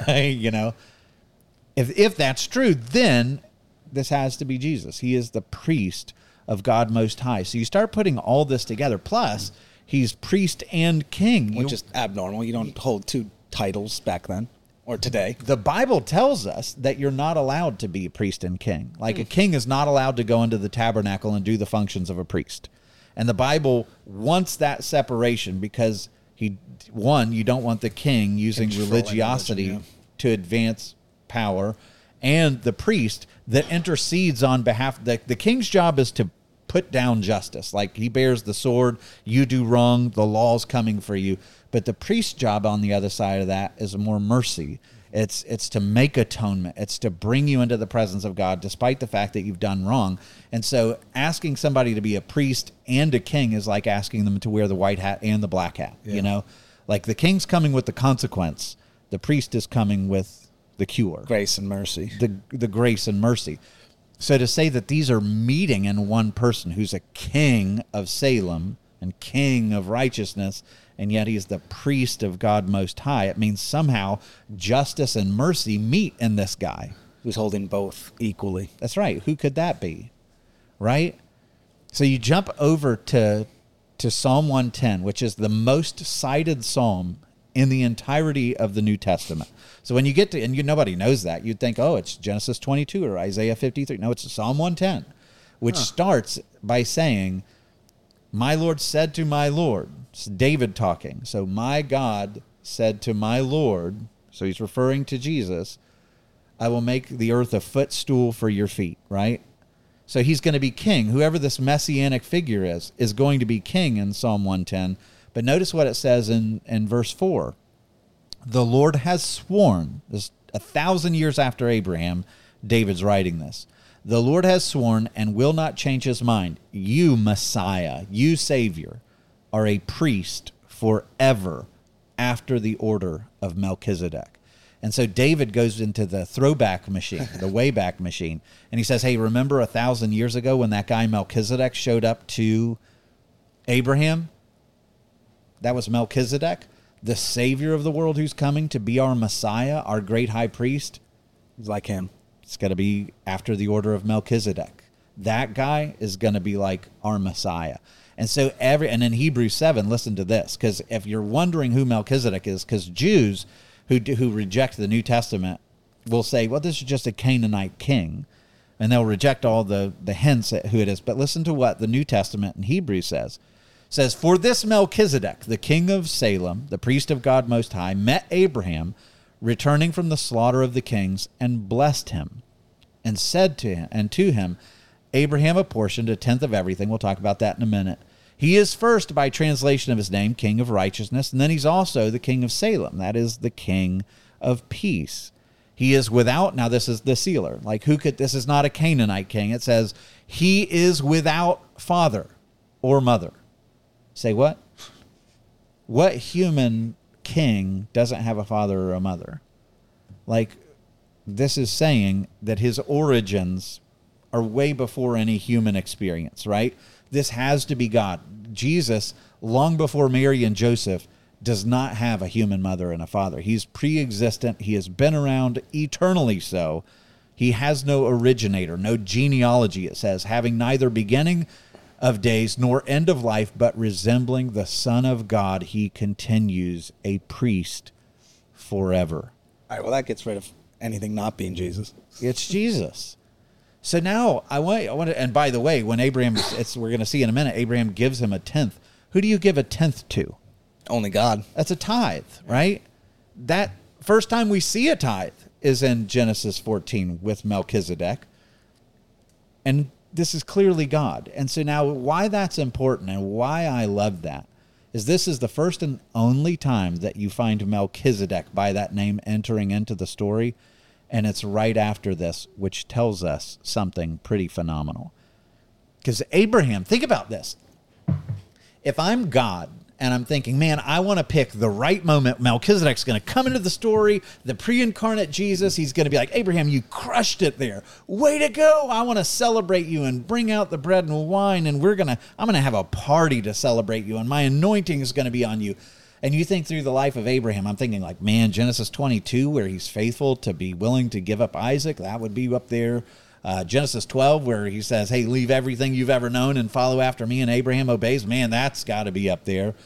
if that's true, then this has to be Jesus. He is the priest of God Most High. So you start putting all this together. Plus, he's priest and king. Which is abnormal. You don't hold two titles back then or today. The Bible tells us that you're not allowed to be a priest and king. Like a king is not allowed to go into the tabernacle and do the functions of a priest. And the Bible wants that separation because you don't want the king using religiosity to advance power, and the priest that intercedes on behalf. The king's job is to put down justice. Like he bears the sword, you do wrong, the law's coming for you. But the priest's job on the other side of that is more mercy. It's to make atonement. It's to bring you into the presence of God despite the fact that you've done wrong. And so asking somebody to be a priest and a king is like asking them to wear the white hat and the black hat, Like the king's coming with the consequence. The priest is coming with the cure. Grace and mercy. The grace and mercy. So to say that these are meeting in one person who's a king of Salem and king of righteousness, and yet he's the priest of God Most High, it means somehow justice and mercy meet in this guy. Who's holding both equally. That's right. Who could that be? Right? So you jump over to Psalm 110, which is the most cited psalm in the entirety of the New Testament. So when you get to, and nobody knows that, you'd think, oh, it's Genesis 22 or Isaiah 53. No, it's Psalm 110, which starts by saying, my Lord said to my Lord. It's David talking. So my God said to my Lord, so he's referring to Jesus, I will make the earth a footstool for your feet, right? So he's going to be king. Whoever this messianic figure is going to be king in Psalm 110. But notice what it says in verse 4. The Lord has sworn, this 1,000 years after Abraham, David's writing this. The Lord has sworn and will not change his mind. You, Messiah, you, Savior, are a priest forever after the order of Melchizedek. And so David goes into the throwback machine, the Wayback Machine, and he says, hey, remember 1,000 years ago when that guy Melchizedek showed up to Abraham? That was Melchizedek, the Savior of the world who's coming to be our Messiah, our great high priest. He's like him. It's going to be after the order of Melchizedek. That guy is going to be like our Messiah. And so and in Hebrews 7, listen to this, because if you're wondering who Melchizedek is, because Jews who reject the New Testament will say, well, this is just a Canaanite king, and they'll reject all the hints at who it is. But listen to what the New Testament in Hebrews says. It says, for this Melchizedek, the king of Salem, the priest of God Most High, met Abraham, returning from the slaughter of the kings, and blessed him, and said to him, Abraham apportioned a tenth of everything. We'll talk about that in a minute. He is first, by translation of his name, King of Righteousness, and then he's also the King of Salem. That is the King of Peace. He is without, now this is the sealer. Like this is not a Canaanite king. It says, he is without father or mother. Say what? What human king doesn't have a father or a mother? Like, this is saying that his origins are way before any human experience, right? This has to be God. Jesus, long before Mary and Joseph, does not have a human mother and a father. He's pre-existent. He has been around eternally so. He has no originator, no genealogy, it says, having neither beginning of days nor end of life, but resembling the Son of God, he continues a priest forever. All right, well, that gets rid of anything not being Jesus. It's Jesus. So now I want to, and by the way, when Abraham, we're going to see in a minute, Abraham gives him a tenth. Who do you give a tenth to? Only God. That's a tithe, right? That first time we see a tithe is in Genesis 14 with Melchizedek. And this is clearly God. And so now why that's important and why I love that is this is the first and only time that you find Melchizedek by that name entering into the story. And it's right after this, which tells us something pretty phenomenal. Because Abraham, think about this. If I'm God and I'm thinking, man, I want to pick the right moment. Melchizedek's going to come into the story, the pre-incarnate Jesus. He's going to be like, Abraham, you crushed it there. Way to go. I want to celebrate you and bring out the bread and wine. And I'm going to have a party to celebrate you. And my anointing is going to be on you. And you think through the life of Abraham, I'm thinking like, man, Genesis 22, where he's faithful to be willing to give up Isaac, that would be up there. Genesis 12, where he says, hey, leave everything you've ever known and follow after me, and Abraham obeys. Man, that's got to be up there.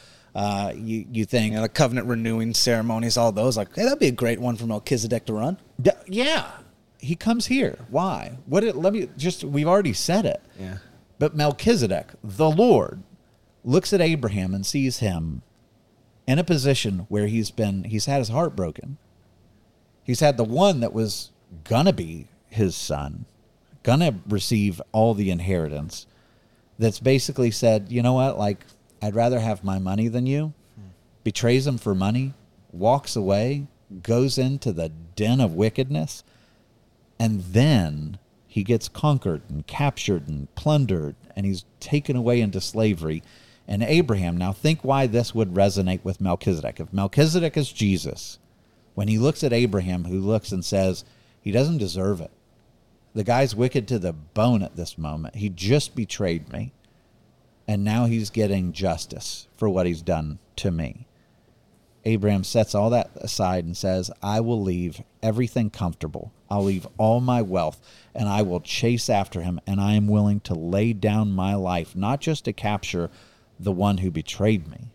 You think. The covenant renewing ceremonies, all those, like, hey, that'd be a great one for Melchizedek to run. Yeah. He comes here. Why? We've already said it. Yeah. But Melchizedek, the Lord, looks at Abraham and sees him in a position where he's had his heart broken. He's had the one that was gonna be his son, gonna receive all the inheritance, that's basically said, you know what, like, I'd rather have my money than you, betrays him for money, walks away, goes into the den of wickedness, and then he gets conquered and captured and plundered, and he's taken away into slavery. And Abraham, now think why this would resonate with Melchizedek. If Melchizedek is Jesus, when he looks at Abraham, who looks and says, he doesn't deserve it. The guy's wicked to the bone at this moment. He just betrayed me. And now he's getting justice for what he's done to me. Abraham sets all that aside and says, I will leave everything comfortable. I'll leave all my wealth, and I will chase after him, and I am willing to lay down my life, not just to capture the one who betrayed me,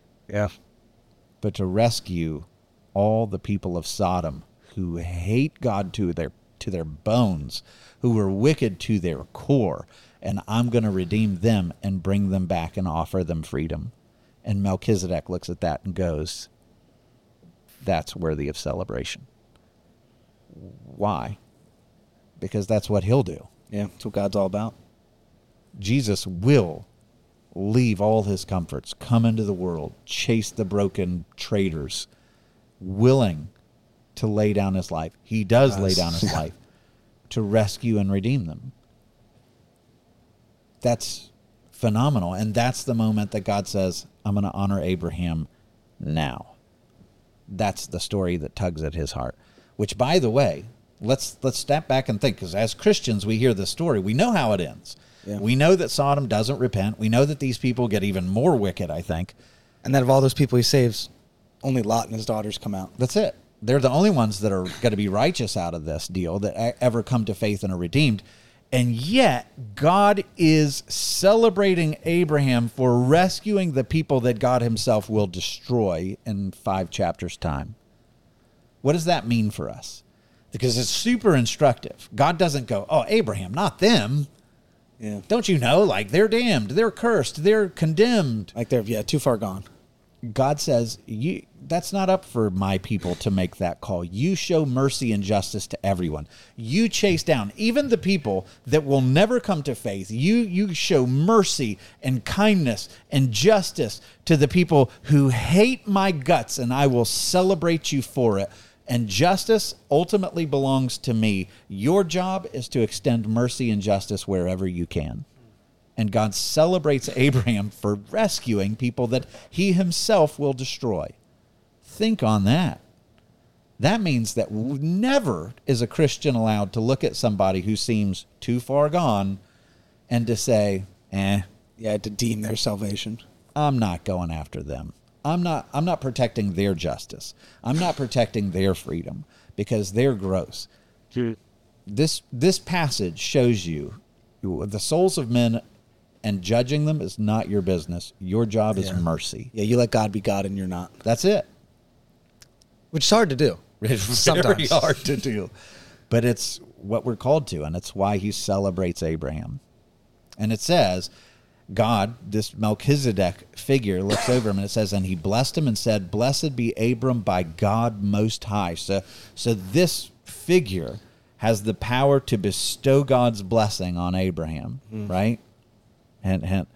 but to rescue all the people of Sodom who hate God to their bones, who were wicked to their core, and I'm going to redeem them and bring them back and offer them freedom. And Melchizedek looks at that and goes, that's worthy of celebration. Why? because that's what he'll do. Yeah, that's what God's all about. Jesus will leave all his comforts, come into the world, chase the broken traitors, willing to lay down his life. He does lay down his life to rescue and redeem them. That's phenomenal. And that's the moment that God says, I'm going to honor Abraham now. That's the story that tugs at his heart. Which, by the way, let's step back and think, because as Christians, we hear this story. We know how it ends. Yeah. We know that Sodom doesn't repent. We know that these people get even more wicked, I think. And that of all those people he saves, only Lot and his daughters come out. That's it. They're the only ones that are going to be righteous out of this deal, that ever come to faith and are redeemed. And yet, God is celebrating Abraham for rescuing the people that God himself will destroy in 5 chapters' time. What does that mean for us? Because it's super instructive. God doesn't go, oh, Abraham, not them. Yeah. Don't you know? Like, they're damned, they're cursed, they're condemned. Like they're, too far gone. God says, that's not up for my people to make that call. You show mercy and justice to everyone. You chase down even the people that will never come to faith. You show mercy and kindness and justice to the people who hate my guts, and I will celebrate you for it. And justice ultimately belongs to me. Your job is to extend mercy and justice wherever you can. And God celebrates Abraham for rescuing people that he himself will destroy. Think on that. That means that never is a Christian allowed to look at somebody who seems too far gone and to say, Yeah, to deem their salvation. I'm not going after them. I'm not protecting their justice. I'm not protecting their freedom because they're gross. This passage shows you the souls of men, and judging them is not your business. Your job is mercy. Yeah, you let God be God and you're not. That's it. Which is hard to do. It's very hard to do. But it's what we're called to, and it's why he celebrates Abraham. And it says, God, this Melchizedek figure, looks over him and it says, and he blessed him and said, blessed be Abram by God Most High. So this figure has the power to bestow God's blessing on Abraham, right? Hint.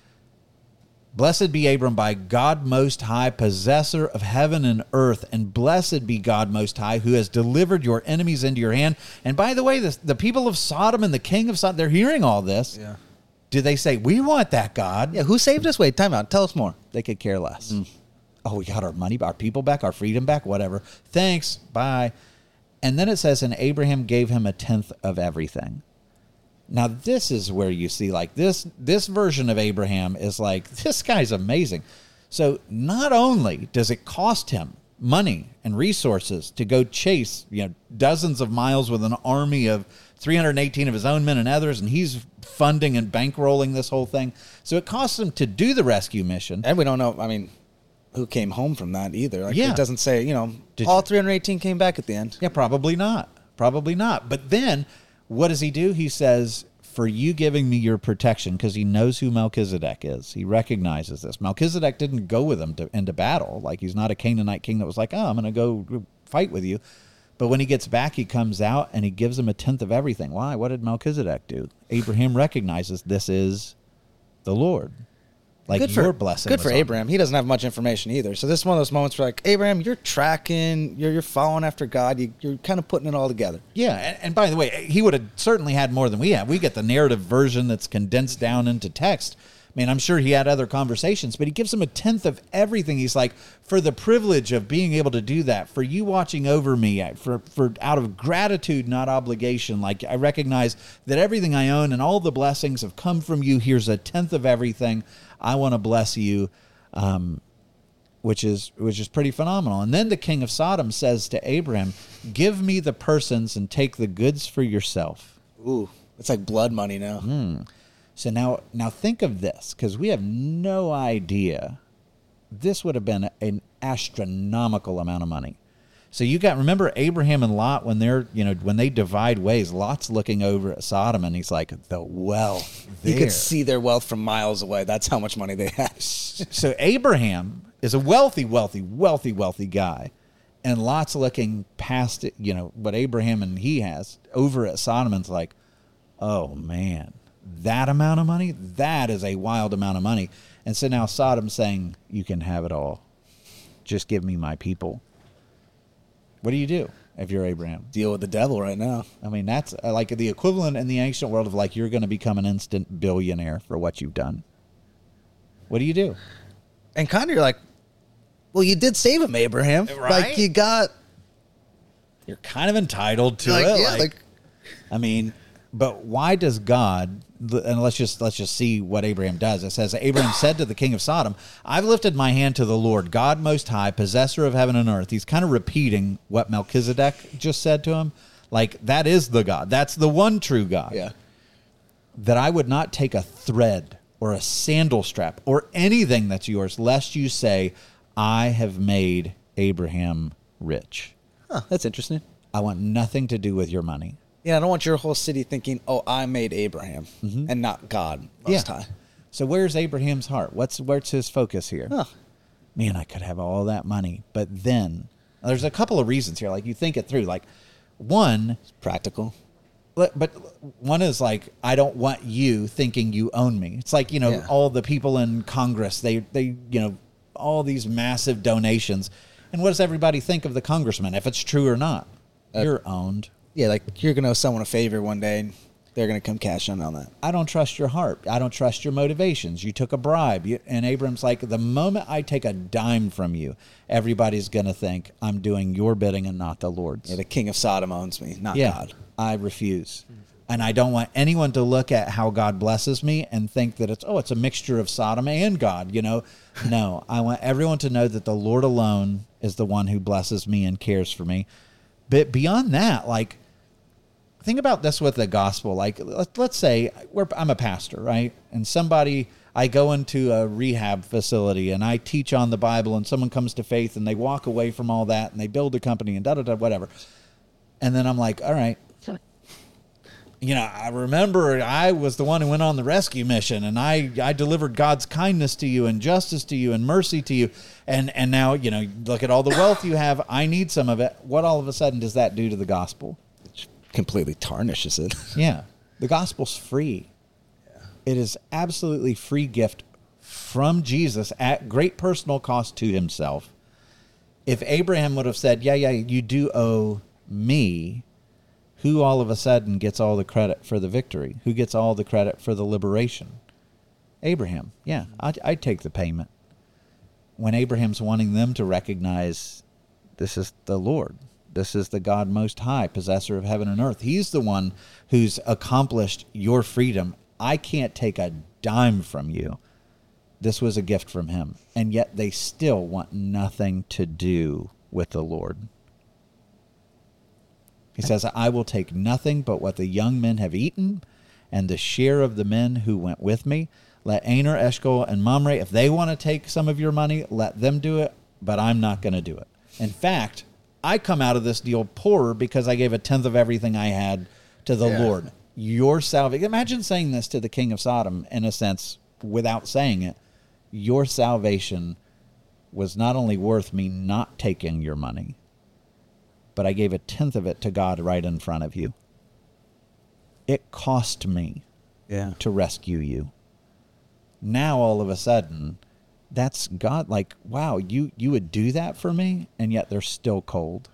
Blessed be Abram by God Most High, possessor of heaven and earth, and blessed be God Most High, who has delivered your enemies into your hand. And by the way, the people of Sodom and the king of Sodom, they're hearing all this. Yeah. Do they say, we want that God? Yeah, who saved us? Wait, time out. Tell us more. They could care less. Oh, we got our money, our people back, our freedom back, whatever. Thanks, bye. And then it says, and Abraham gave him 1/10 of everything. Now, this is where you see, like, this version of Abraham is like, this guy's amazing. So not only does it cost him money and resources to go chase, dozens of miles with an army of 318 of his own men and others, and he's funding and bankrolling this whole thing. So it costs him to do the rescue mission. And we don't know, who came home from that either. It doesn't say, all 318 came back at the end. Yeah, probably not. But then what does he do? He says, for you giving me your protection, because he knows who Melchizedek is. He recognizes this. Melchizedek didn't go with him into battle. Like, he's not a Canaanite king that was like, oh, I'm going to go fight with you. But when he gets back, he comes out and he gives him 1/10 of everything. Why? What did Melchizedek do? Abraham recognizes this is the Lord. Like, your blessing. Good for Abraham. He doesn't have much information either. So this is one of those moments where, like, Abraham, you're tracking, you're following after God. You're kind of putting it all together. Yeah, and by the way, he would have certainly had more than we have. We get the narrative version that's condensed down into text. I'm sure he had other conversations, but he gives him 1/10 of everything. He's like, for the privilege of being able to do that, for you watching over me, for out of gratitude, not obligation. Like, I recognize that everything I own and all the blessings have come from you. Here's 1/10 of everything. I want to bless you, which is pretty phenomenal. And then the king of Sodom says to Abraham, give me the persons and take the goods for yourself. Ooh, it's like blood money now. So now think of this, because we have no idea. This would have been an astronomical amount of money. So remember Abraham and Lot when when they divide ways, Lot's looking over at Sodom and he's like, the wealth there. You could see their wealth from miles away. That's how much money they had. So Abraham is a wealthy, wealthy, wealthy, wealthy guy. And Lot's looking past it, what Abraham and he has over at Sodom, and's like, oh man, that amount of money? That is a wild amount of money. And so now Sodom's saying, you can have it all. Just give me my people. What do you do if you're Abraham? Deal with the devil right now. I mean, that's like the equivalent in the ancient world of like, you're going to become an instant billionaire for what you've done. What do you do? And kind of you're like, well, you did save him, Abraham. Right? Like You're kind of entitled to like, it. yeah, I mean, but why does God, and let's just see what Abraham does. It says, Abraham said to the king of Sodom, I've lifted my hand to the Lord, God Most High, possessor of heaven and earth. He's kind of repeating what Melchizedek just said to him. Like, that is the God. That's the one true God. yeah. That I would not take a thread or a sandal strap or anything that's yours, lest you say, I have made Abraham rich. Huh, that's interesting. I want nothing to do with your money. Yeah, I don't want your whole city thinking, oh, I made Abraham and not God Most High. So where's Abraham's heart? Where's his focus here? Huh. Man, I could have all that money. But then there's a couple of reasons here. Like, you think it through. Like, one, It's practical. but one is like, I don't want you thinking you own me. It's like, Yeah. all the people in Congress, they all these massive donations. And what does everybody think of the congressman, if it's true or not? You're owned. Yeah, like you're going to owe someone a favor one day and they're going to come cash in on that. I don't trust your heart. I don't trust your motivations. You took a bribe. And Abram's like, the moment I take a dime from you, everybody's going to think I'm doing your bidding and not the Lord's. Yeah, the king of Sodom owns me, not God. I refuse. And I don't want anyone to look at how God blesses me and think that it's a mixture of Sodom and God, No, I want everyone to know that the Lord alone is the one who blesses me and cares for me. But beyond that, like, think about this with the gospel. Like, let's say I'm a pastor, right? And I go into a rehab facility and I teach on the Bible and someone comes to faith and they walk away from all that and they build a company and whatever. And then I'm like, all right, I remember I was the one who went on the rescue mission and I delivered God's kindness to you and justice to you and mercy to you. And now, look at all the wealth you have. I need some of it. What all of a sudden does that do to the gospel? It completely tarnishes it. Yeah. The gospel's free. Yeah. It is absolutely free gift from Jesus at great personal cost to himself. If Abraham would have said, yeah, you do owe me, who all of a sudden gets all the credit for the victory? Who gets all the credit for the liberation? Abraham. Yeah, I'd take the payment. When Abraham's wanting them to recognize this is the Lord. This is the God Most High, possessor of heaven and earth. He's the one who's accomplished your freedom. I can't take a dime from you. This was a gift from him. And yet they still want nothing to do with the Lord. He says, I will take nothing but what the young men have eaten and the share of the men who went with me. Let Aner, Eshcol, and Mamre, if they want to take some of your money, let them do it, but I'm not going to do it. In fact, I come out of this deal poorer because I gave a tenth of everything I had to the Lord. Your salvation. Imagine saying this to the king of Sodom, in a sense, without saying it. Your salvation was not only worth me not taking your money, but I gave a tenth of it to God right in front of you. It cost me to rescue you. Now, all of a sudden, that's God. Like, wow, you would do that for me, and yet they're still cold.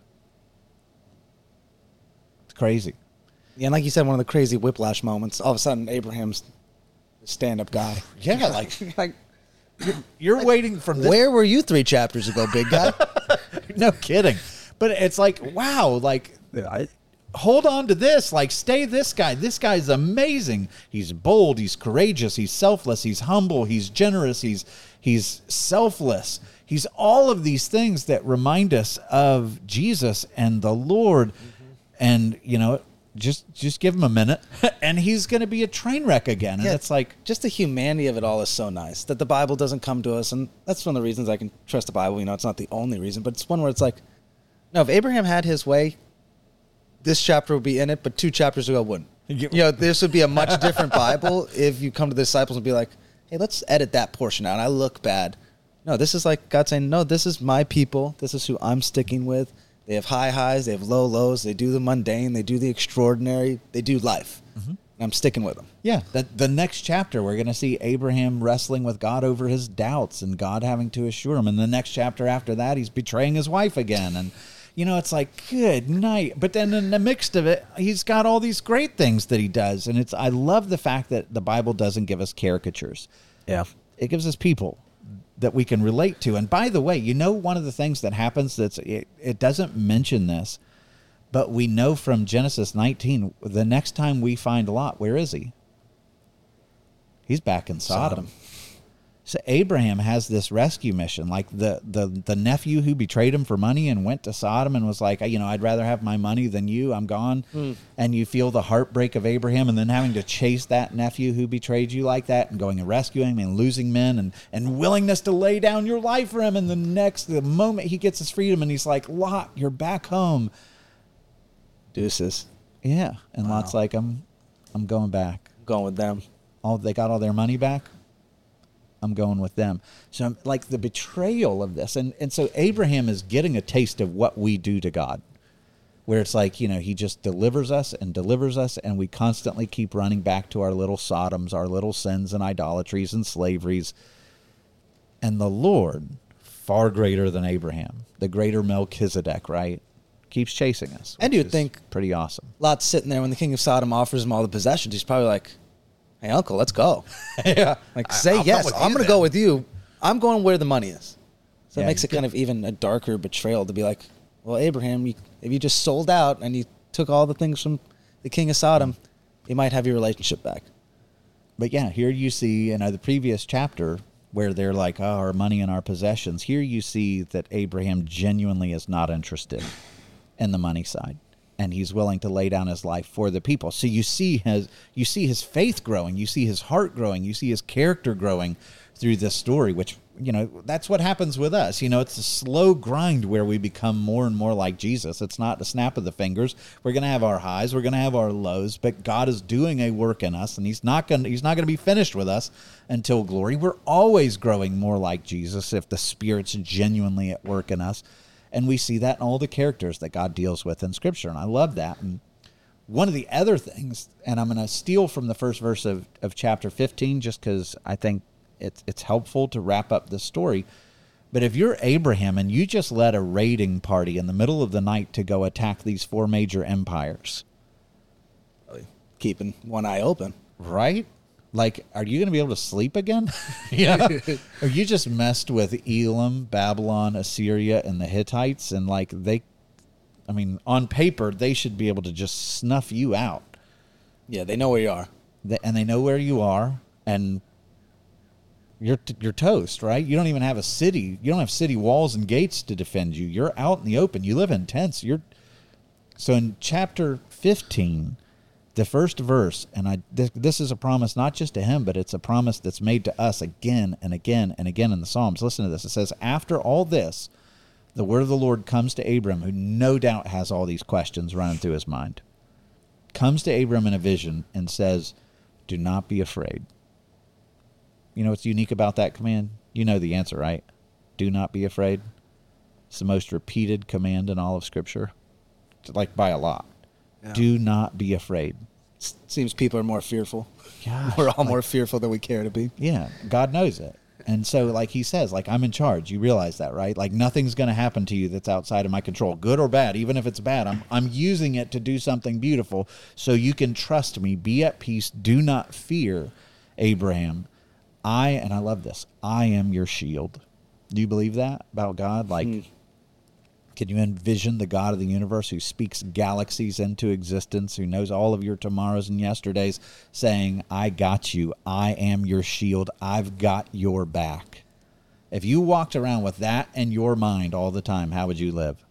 It's crazy. Yeah, and like you said, one of the crazy whiplash moments, all of a sudden, Abraham's a stand-up guy. Yeah, like you're waiting from this. Where were you 3 chapters ago, big guy? No kidding. But it's like, wow, like, hold on to this. Like, stay this guy. This guy's amazing. He's bold. He's courageous. He's selfless. He's humble. He's generous. He's selfless. He's all of these things that remind us of Jesus and the Lord. And, just give him a minute and he's going to be a train wreck again. And it's like, just the humanity of it all is so nice that the Bible doesn't come to us. And that's one of the reasons I can trust the Bible. It's not the only reason, but it's one where it's like, no, if Abraham had his way, this chapter would be in it, but 2 chapters ago wouldn't. This would be a much different Bible if you come to the disciples and be like, hey, let's edit that portion out. I look bad. No, this is like God saying, no, this is my people. This is who I'm sticking with. They have high highs. They have low lows. They do the mundane. They do the extraordinary. They do life. And I'm sticking with them. Yeah, the next chapter, we're going to see Abraham wrestling with God over his doubts and God having to assure him. And the next chapter after that, he's betraying his wife again. And, you know, it's like, good night. But then in the mix of it, he's got all these great things that he does. And I love the fact that the Bible doesn't give us caricatures. Yeah. It gives us people that we can relate to. And by the way, you know, one of the things that happens it doesn't mention this, but we know from Genesis 19, the next time we find Lot, where is he? He's back in Sodom. So Abraham has this rescue mission, like the nephew who betrayed him for money and went to Sodom and was like, you know, I'd rather have my money than you. I'm gone. And you feel the heartbreak of Abraham and then having to chase that nephew who betrayed you like that and going and rescuing him and losing men and willingness to lay down your life for him. And the moment he gets his freedom and he's like, Lot, you're back home. Deuces. Yeah. And wow. Lot's like, I'm going back. I'm going with them. They got all their money back. I'm going with them. So like the betrayal of this. And so Abraham is getting a taste of what we do to God, where it's like, you know, he just delivers us, and we constantly keep running back to our little Sodoms, our little sins and idolatries and slaveries. And the Lord, far greater than Abraham, the greater Melchizedek, right, keeps chasing us. And you'd think pretty awesome. Lot's sitting there when the king of Sodom offers him all the possessions. He's probably like, hey, uncle, let's go. Yeah. Like, say yes. I'm going to go with you. I'm going where the money is. So it makes it kind of even a darker betrayal to be like, well, Abraham, if you just sold out and you took all the things from the king of Sodom, you might have your relationship back. But yeah, here you see in the previous chapter where they're like, oh, our money and our possessions. Here you see that Abraham genuinely is not interested in the money side. And he's willing to lay down his life for the people. So you see his faith growing, you see his heart growing, you see his character growing through this story, which, you know, that's what happens with us. You know, it's a slow grind where we become more and more like Jesus. It's not the snap of the fingers. We're going to have our highs, we're going to have our lows, but God is doing a work in us, and he's not going to be finished with us until glory. We're always growing more like Jesus if the Spirit's genuinely at work in us. And we see that in all the characters that God deals with in Scripture. And I love that. And one of the other things, and I'm going to steal from the first verse of chapter 15, just because I think it's helpful to wrap up this story. But if you're Abraham and you just led a raiding party in the middle of the night to go attack these 4 major empires. Keeping one eye open. Right? Like, are you going to be able to sleep again? Yeah. Or you just messed with Elam, Babylon, Assyria, and the Hittites, and like on paper, they should be able to just snuff you out. Yeah, they know where you are. And they know where you are, and you're toast, right? You don't even have a city. You don't have city walls and gates to defend you. You're out in the open. You live in tents. So in chapter 15... the first verse, and this is a promise not just to him, but it's a promise that's made to us again and again and again in the Psalms. Listen to this. It says, after all this, the word of the Lord comes to Abram, who no doubt has all these questions running through his mind. Comes to Abram in a vision and says, do not be afraid. You know what's unique about that command? You know the answer, right? Do not be afraid. It's the most repeated command in all of Scripture, like by a lot. Yeah. Do not be afraid. Seems people are more fearful. Gosh, we're all more fearful than we care to be. Yeah, God knows it. And so, like he says, like, I'm in charge. You realize that, right? Like, nothing's going to happen to you that's outside of my control, good or bad. Even if it's bad, I'm using it to do something beautiful so you can trust me. Be at peace. Do not fear, Abraham. And I love this, I am your shield. Do you believe that about God? Like, can you envision the God of the universe who speaks galaxies into existence, who knows all of your tomorrows and yesterdays, saying, I got you. I am your shield. I've got your back. If you walked around with that in your mind all the time, how would you live?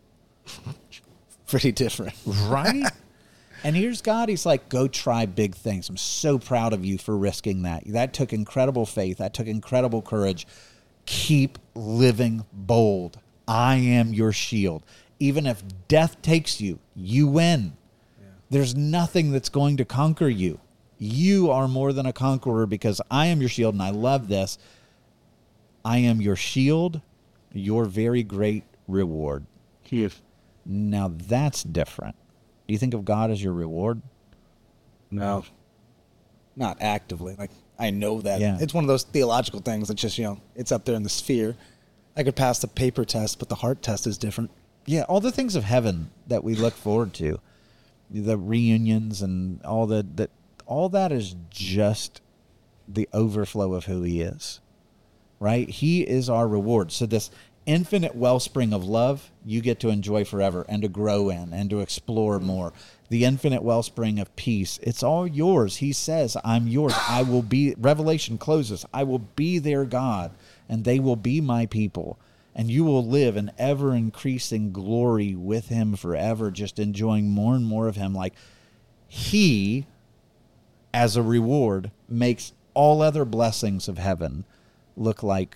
Pretty different. Right? And here's God. He's like, go try big things. I'm so proud of you for risking that. That took incredible faith. That took incredible courage. Keep living bold. I am your shield. Even if death takes you, you win. Yeah. There's nothing that's going to conquer you. You are more than a conqueror because I am your shield, and I love this. I am your shield, your very great reward. Yes. Now that's different. Do you think of God as your reward? No. Not actively. Like, I know that. Yeah. It's one of those theological things that just, it's up there in the sphere. I could pass the paper test, but the heart test is different. Yeah, all the things of heaven that we look forward to, the reunions and all all that is just the overflow of who he is, right? He is our reward. So this infinite wellspring of love you get to enjoy forever and to grow in and to explore more. The infinite wellspring of peace, it's all yours. He says, I'm yours. I will be, Revelation closes, I will be their God and they will be my people. And you will live in ever increasing glory with him forever, just enjoying more and more of him. Like, he, as a reward, makes all other blessings of heaven look like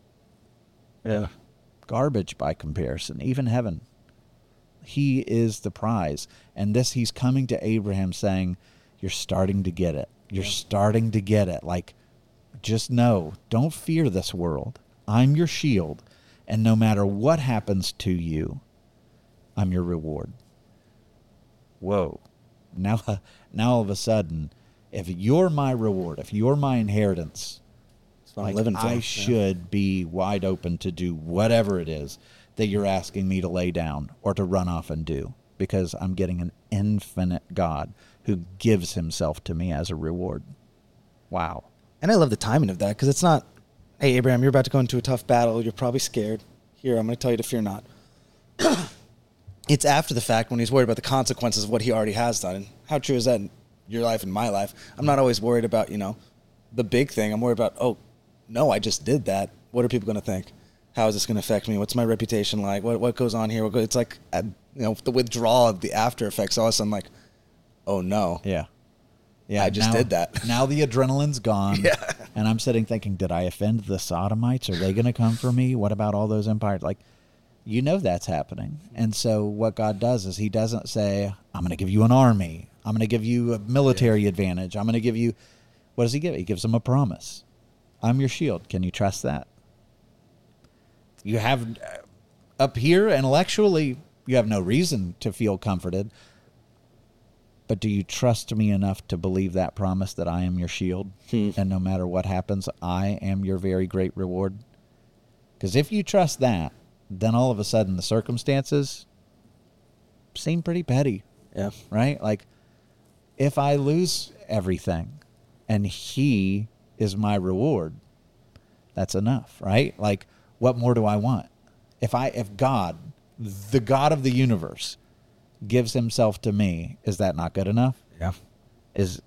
garbage by comparison, even heaven. He is the prize. And this, he's coming to Abraham saying, you're starting to get it. You're starting to get it. Like, just know, don't fear this world. I'm your shield. And no matter what happens to you, I'm your reward. Whoa. Now all of a sudden, if you're my reward, if you're my inheritance, like, I should be wide open to do whatever it is that you're asking me to lay down or to run off and do, because I'm getting an infinite God who gives himself to me as a reward. Wow. And I love the timing of that, because it's not, hey, Abraham, you're about to go into a tough battle. You're probably scared. Here, I'm going to tell you to fear not. It's after the fact when he's worried about the consequences of what he already has done. And how true is that in your life and my life? I'm not always worried about, the big thing. I'm worried about, oh, no, I just did that. What are people going to think? How is this going to affect me? What's my reputation like? What goes on here? It's like, the withdrawal of the after effects. All of a sudden, like, oh, no. Yeah. Yeah, I just did that. Now the adrenaline's gone. Yeah. And I'm sitting thinking, did I offend the Sodomites? Are they going to come for me? What about all those empires? Like, that's happening. And so what God does is he doesn't say, I'm going to give you an army. I'm going to give you a military advantage. I'm going to give you, what does he give? He gives them a promise. I'm your shield. Can you trust that? You have, up here intellectually, you have no reason to feel comforted. But do you trust me enough to believe that promise that I am your shield? And no matter what happens, I am your very great reward? Because if you trust that, then all of a sudden the circumstances seem pretty petty. Yeah. Right? Like, if I lose everything and he is my reward, that's enough, right? Like, what more do I want? If God, the God of the universe, gives himself to me, is that not good enough? Yeah. Is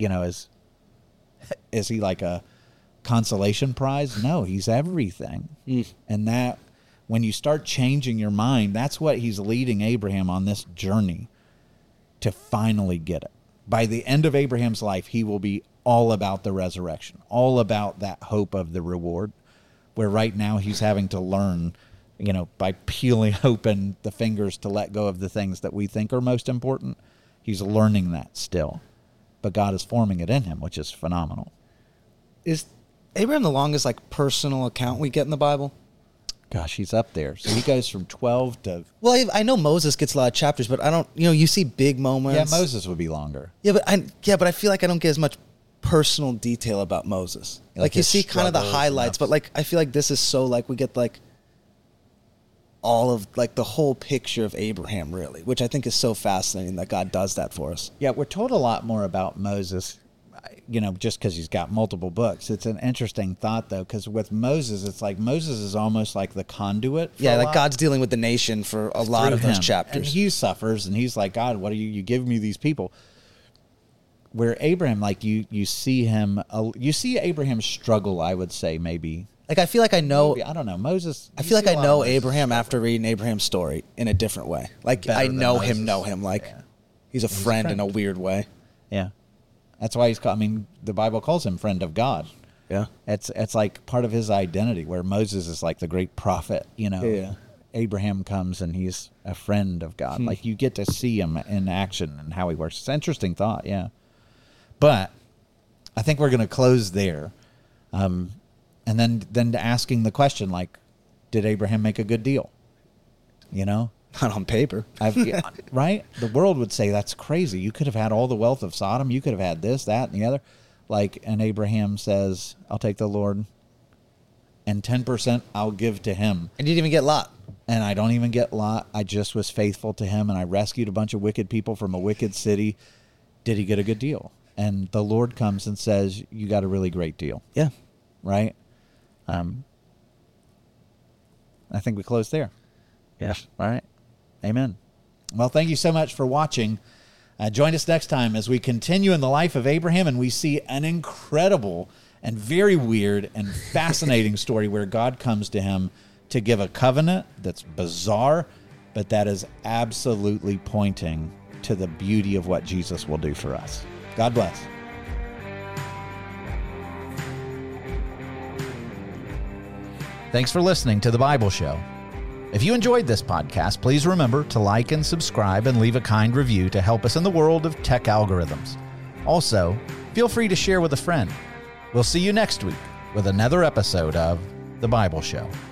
he like a consolation prize? No, he's everything. And that, when you start changing your mind, that's what he's leading Abraham on this journey to finally get it. By the end of Abraham's life, he will be all about the resurrection, all about that hope of the reward, where right now he's having to learn, by peeling open the fingers to let go of the things that we think are most important. He's learning that still. But God is forming it in him, which is phenomenal. Is Abraham the longest, personal account we get in the Bible? Gosh, he's up there. So he goes from 12 to... Well, I know Moses gets a lot of chapters, but I don't... you see big moments. Yeah, Moses would be longer. Yeah, but I feel like I don't get as much personal detail about Moses. Like you see kind of the highlights, but I feel like this is so we get all of the whole picture of Abraham, really, which I think is so fascinating that God does that for us. Yeah, we're told a lot more about Moses, just because he's got multiple books. It's an interesting thought, though, because with Moses, it's like Moses is almost like the conduit. Yeah, God's dealing with the nation for a lot of those chapters. And he suffers, and he's like, God, what are you giving me these people? Where Abraham, you see him, you see Abraham struggle, I would say, maybe. I feel like I know... Maybe, I don't know, Moses... I feel like I know Abraham after reading Abraham's story in a different way. I know him. He's a friend in a weird way. Yeah. That's why he's called... the Bible calls him friend of God. Yeah. It's like part of his identity, where Moses is like the great prophet, Yeah. Abraham comes and he's a friend of God. You get to see him in action and how he works. It's an interesting thought, yeah. But I think we're going to close there. And And then asking the question, like, did Abraham make a good deal? You know? Not on paper. Right? The world would say that's crazy. You could have had all the wealth of Sodom. You could have had this, that, and the other. Like, and Abraham says, I'll take the Lord, and 10% I'll give to him. And you didn't even get Lot. And I don't even get Lot. I just was faithful to him, and I rescued a bunch of wicked people from a wicked city. Did he get a good deal? And the Lord comes and says, you got a really great deal. Yeah. Right? I think we close there. Yeah. All right. Amen. Well, thank you so much for watching. Join us next time as we continue in the life of Abraham, and we see an incredible and very weird and fascinating story where God comes to him to give a covenant that's bizarre, but that is absolutely pointing to the beauty of what Jesus will do for us. God bless. Thanks for listening to The Bible Show. If you enjoyed this podcast, please remember to like and subscribe and leave a kind review to help us in the world of tech algorithms. Also, feel free to share with a friend. We'll see you next week with another episode of The Bible Show.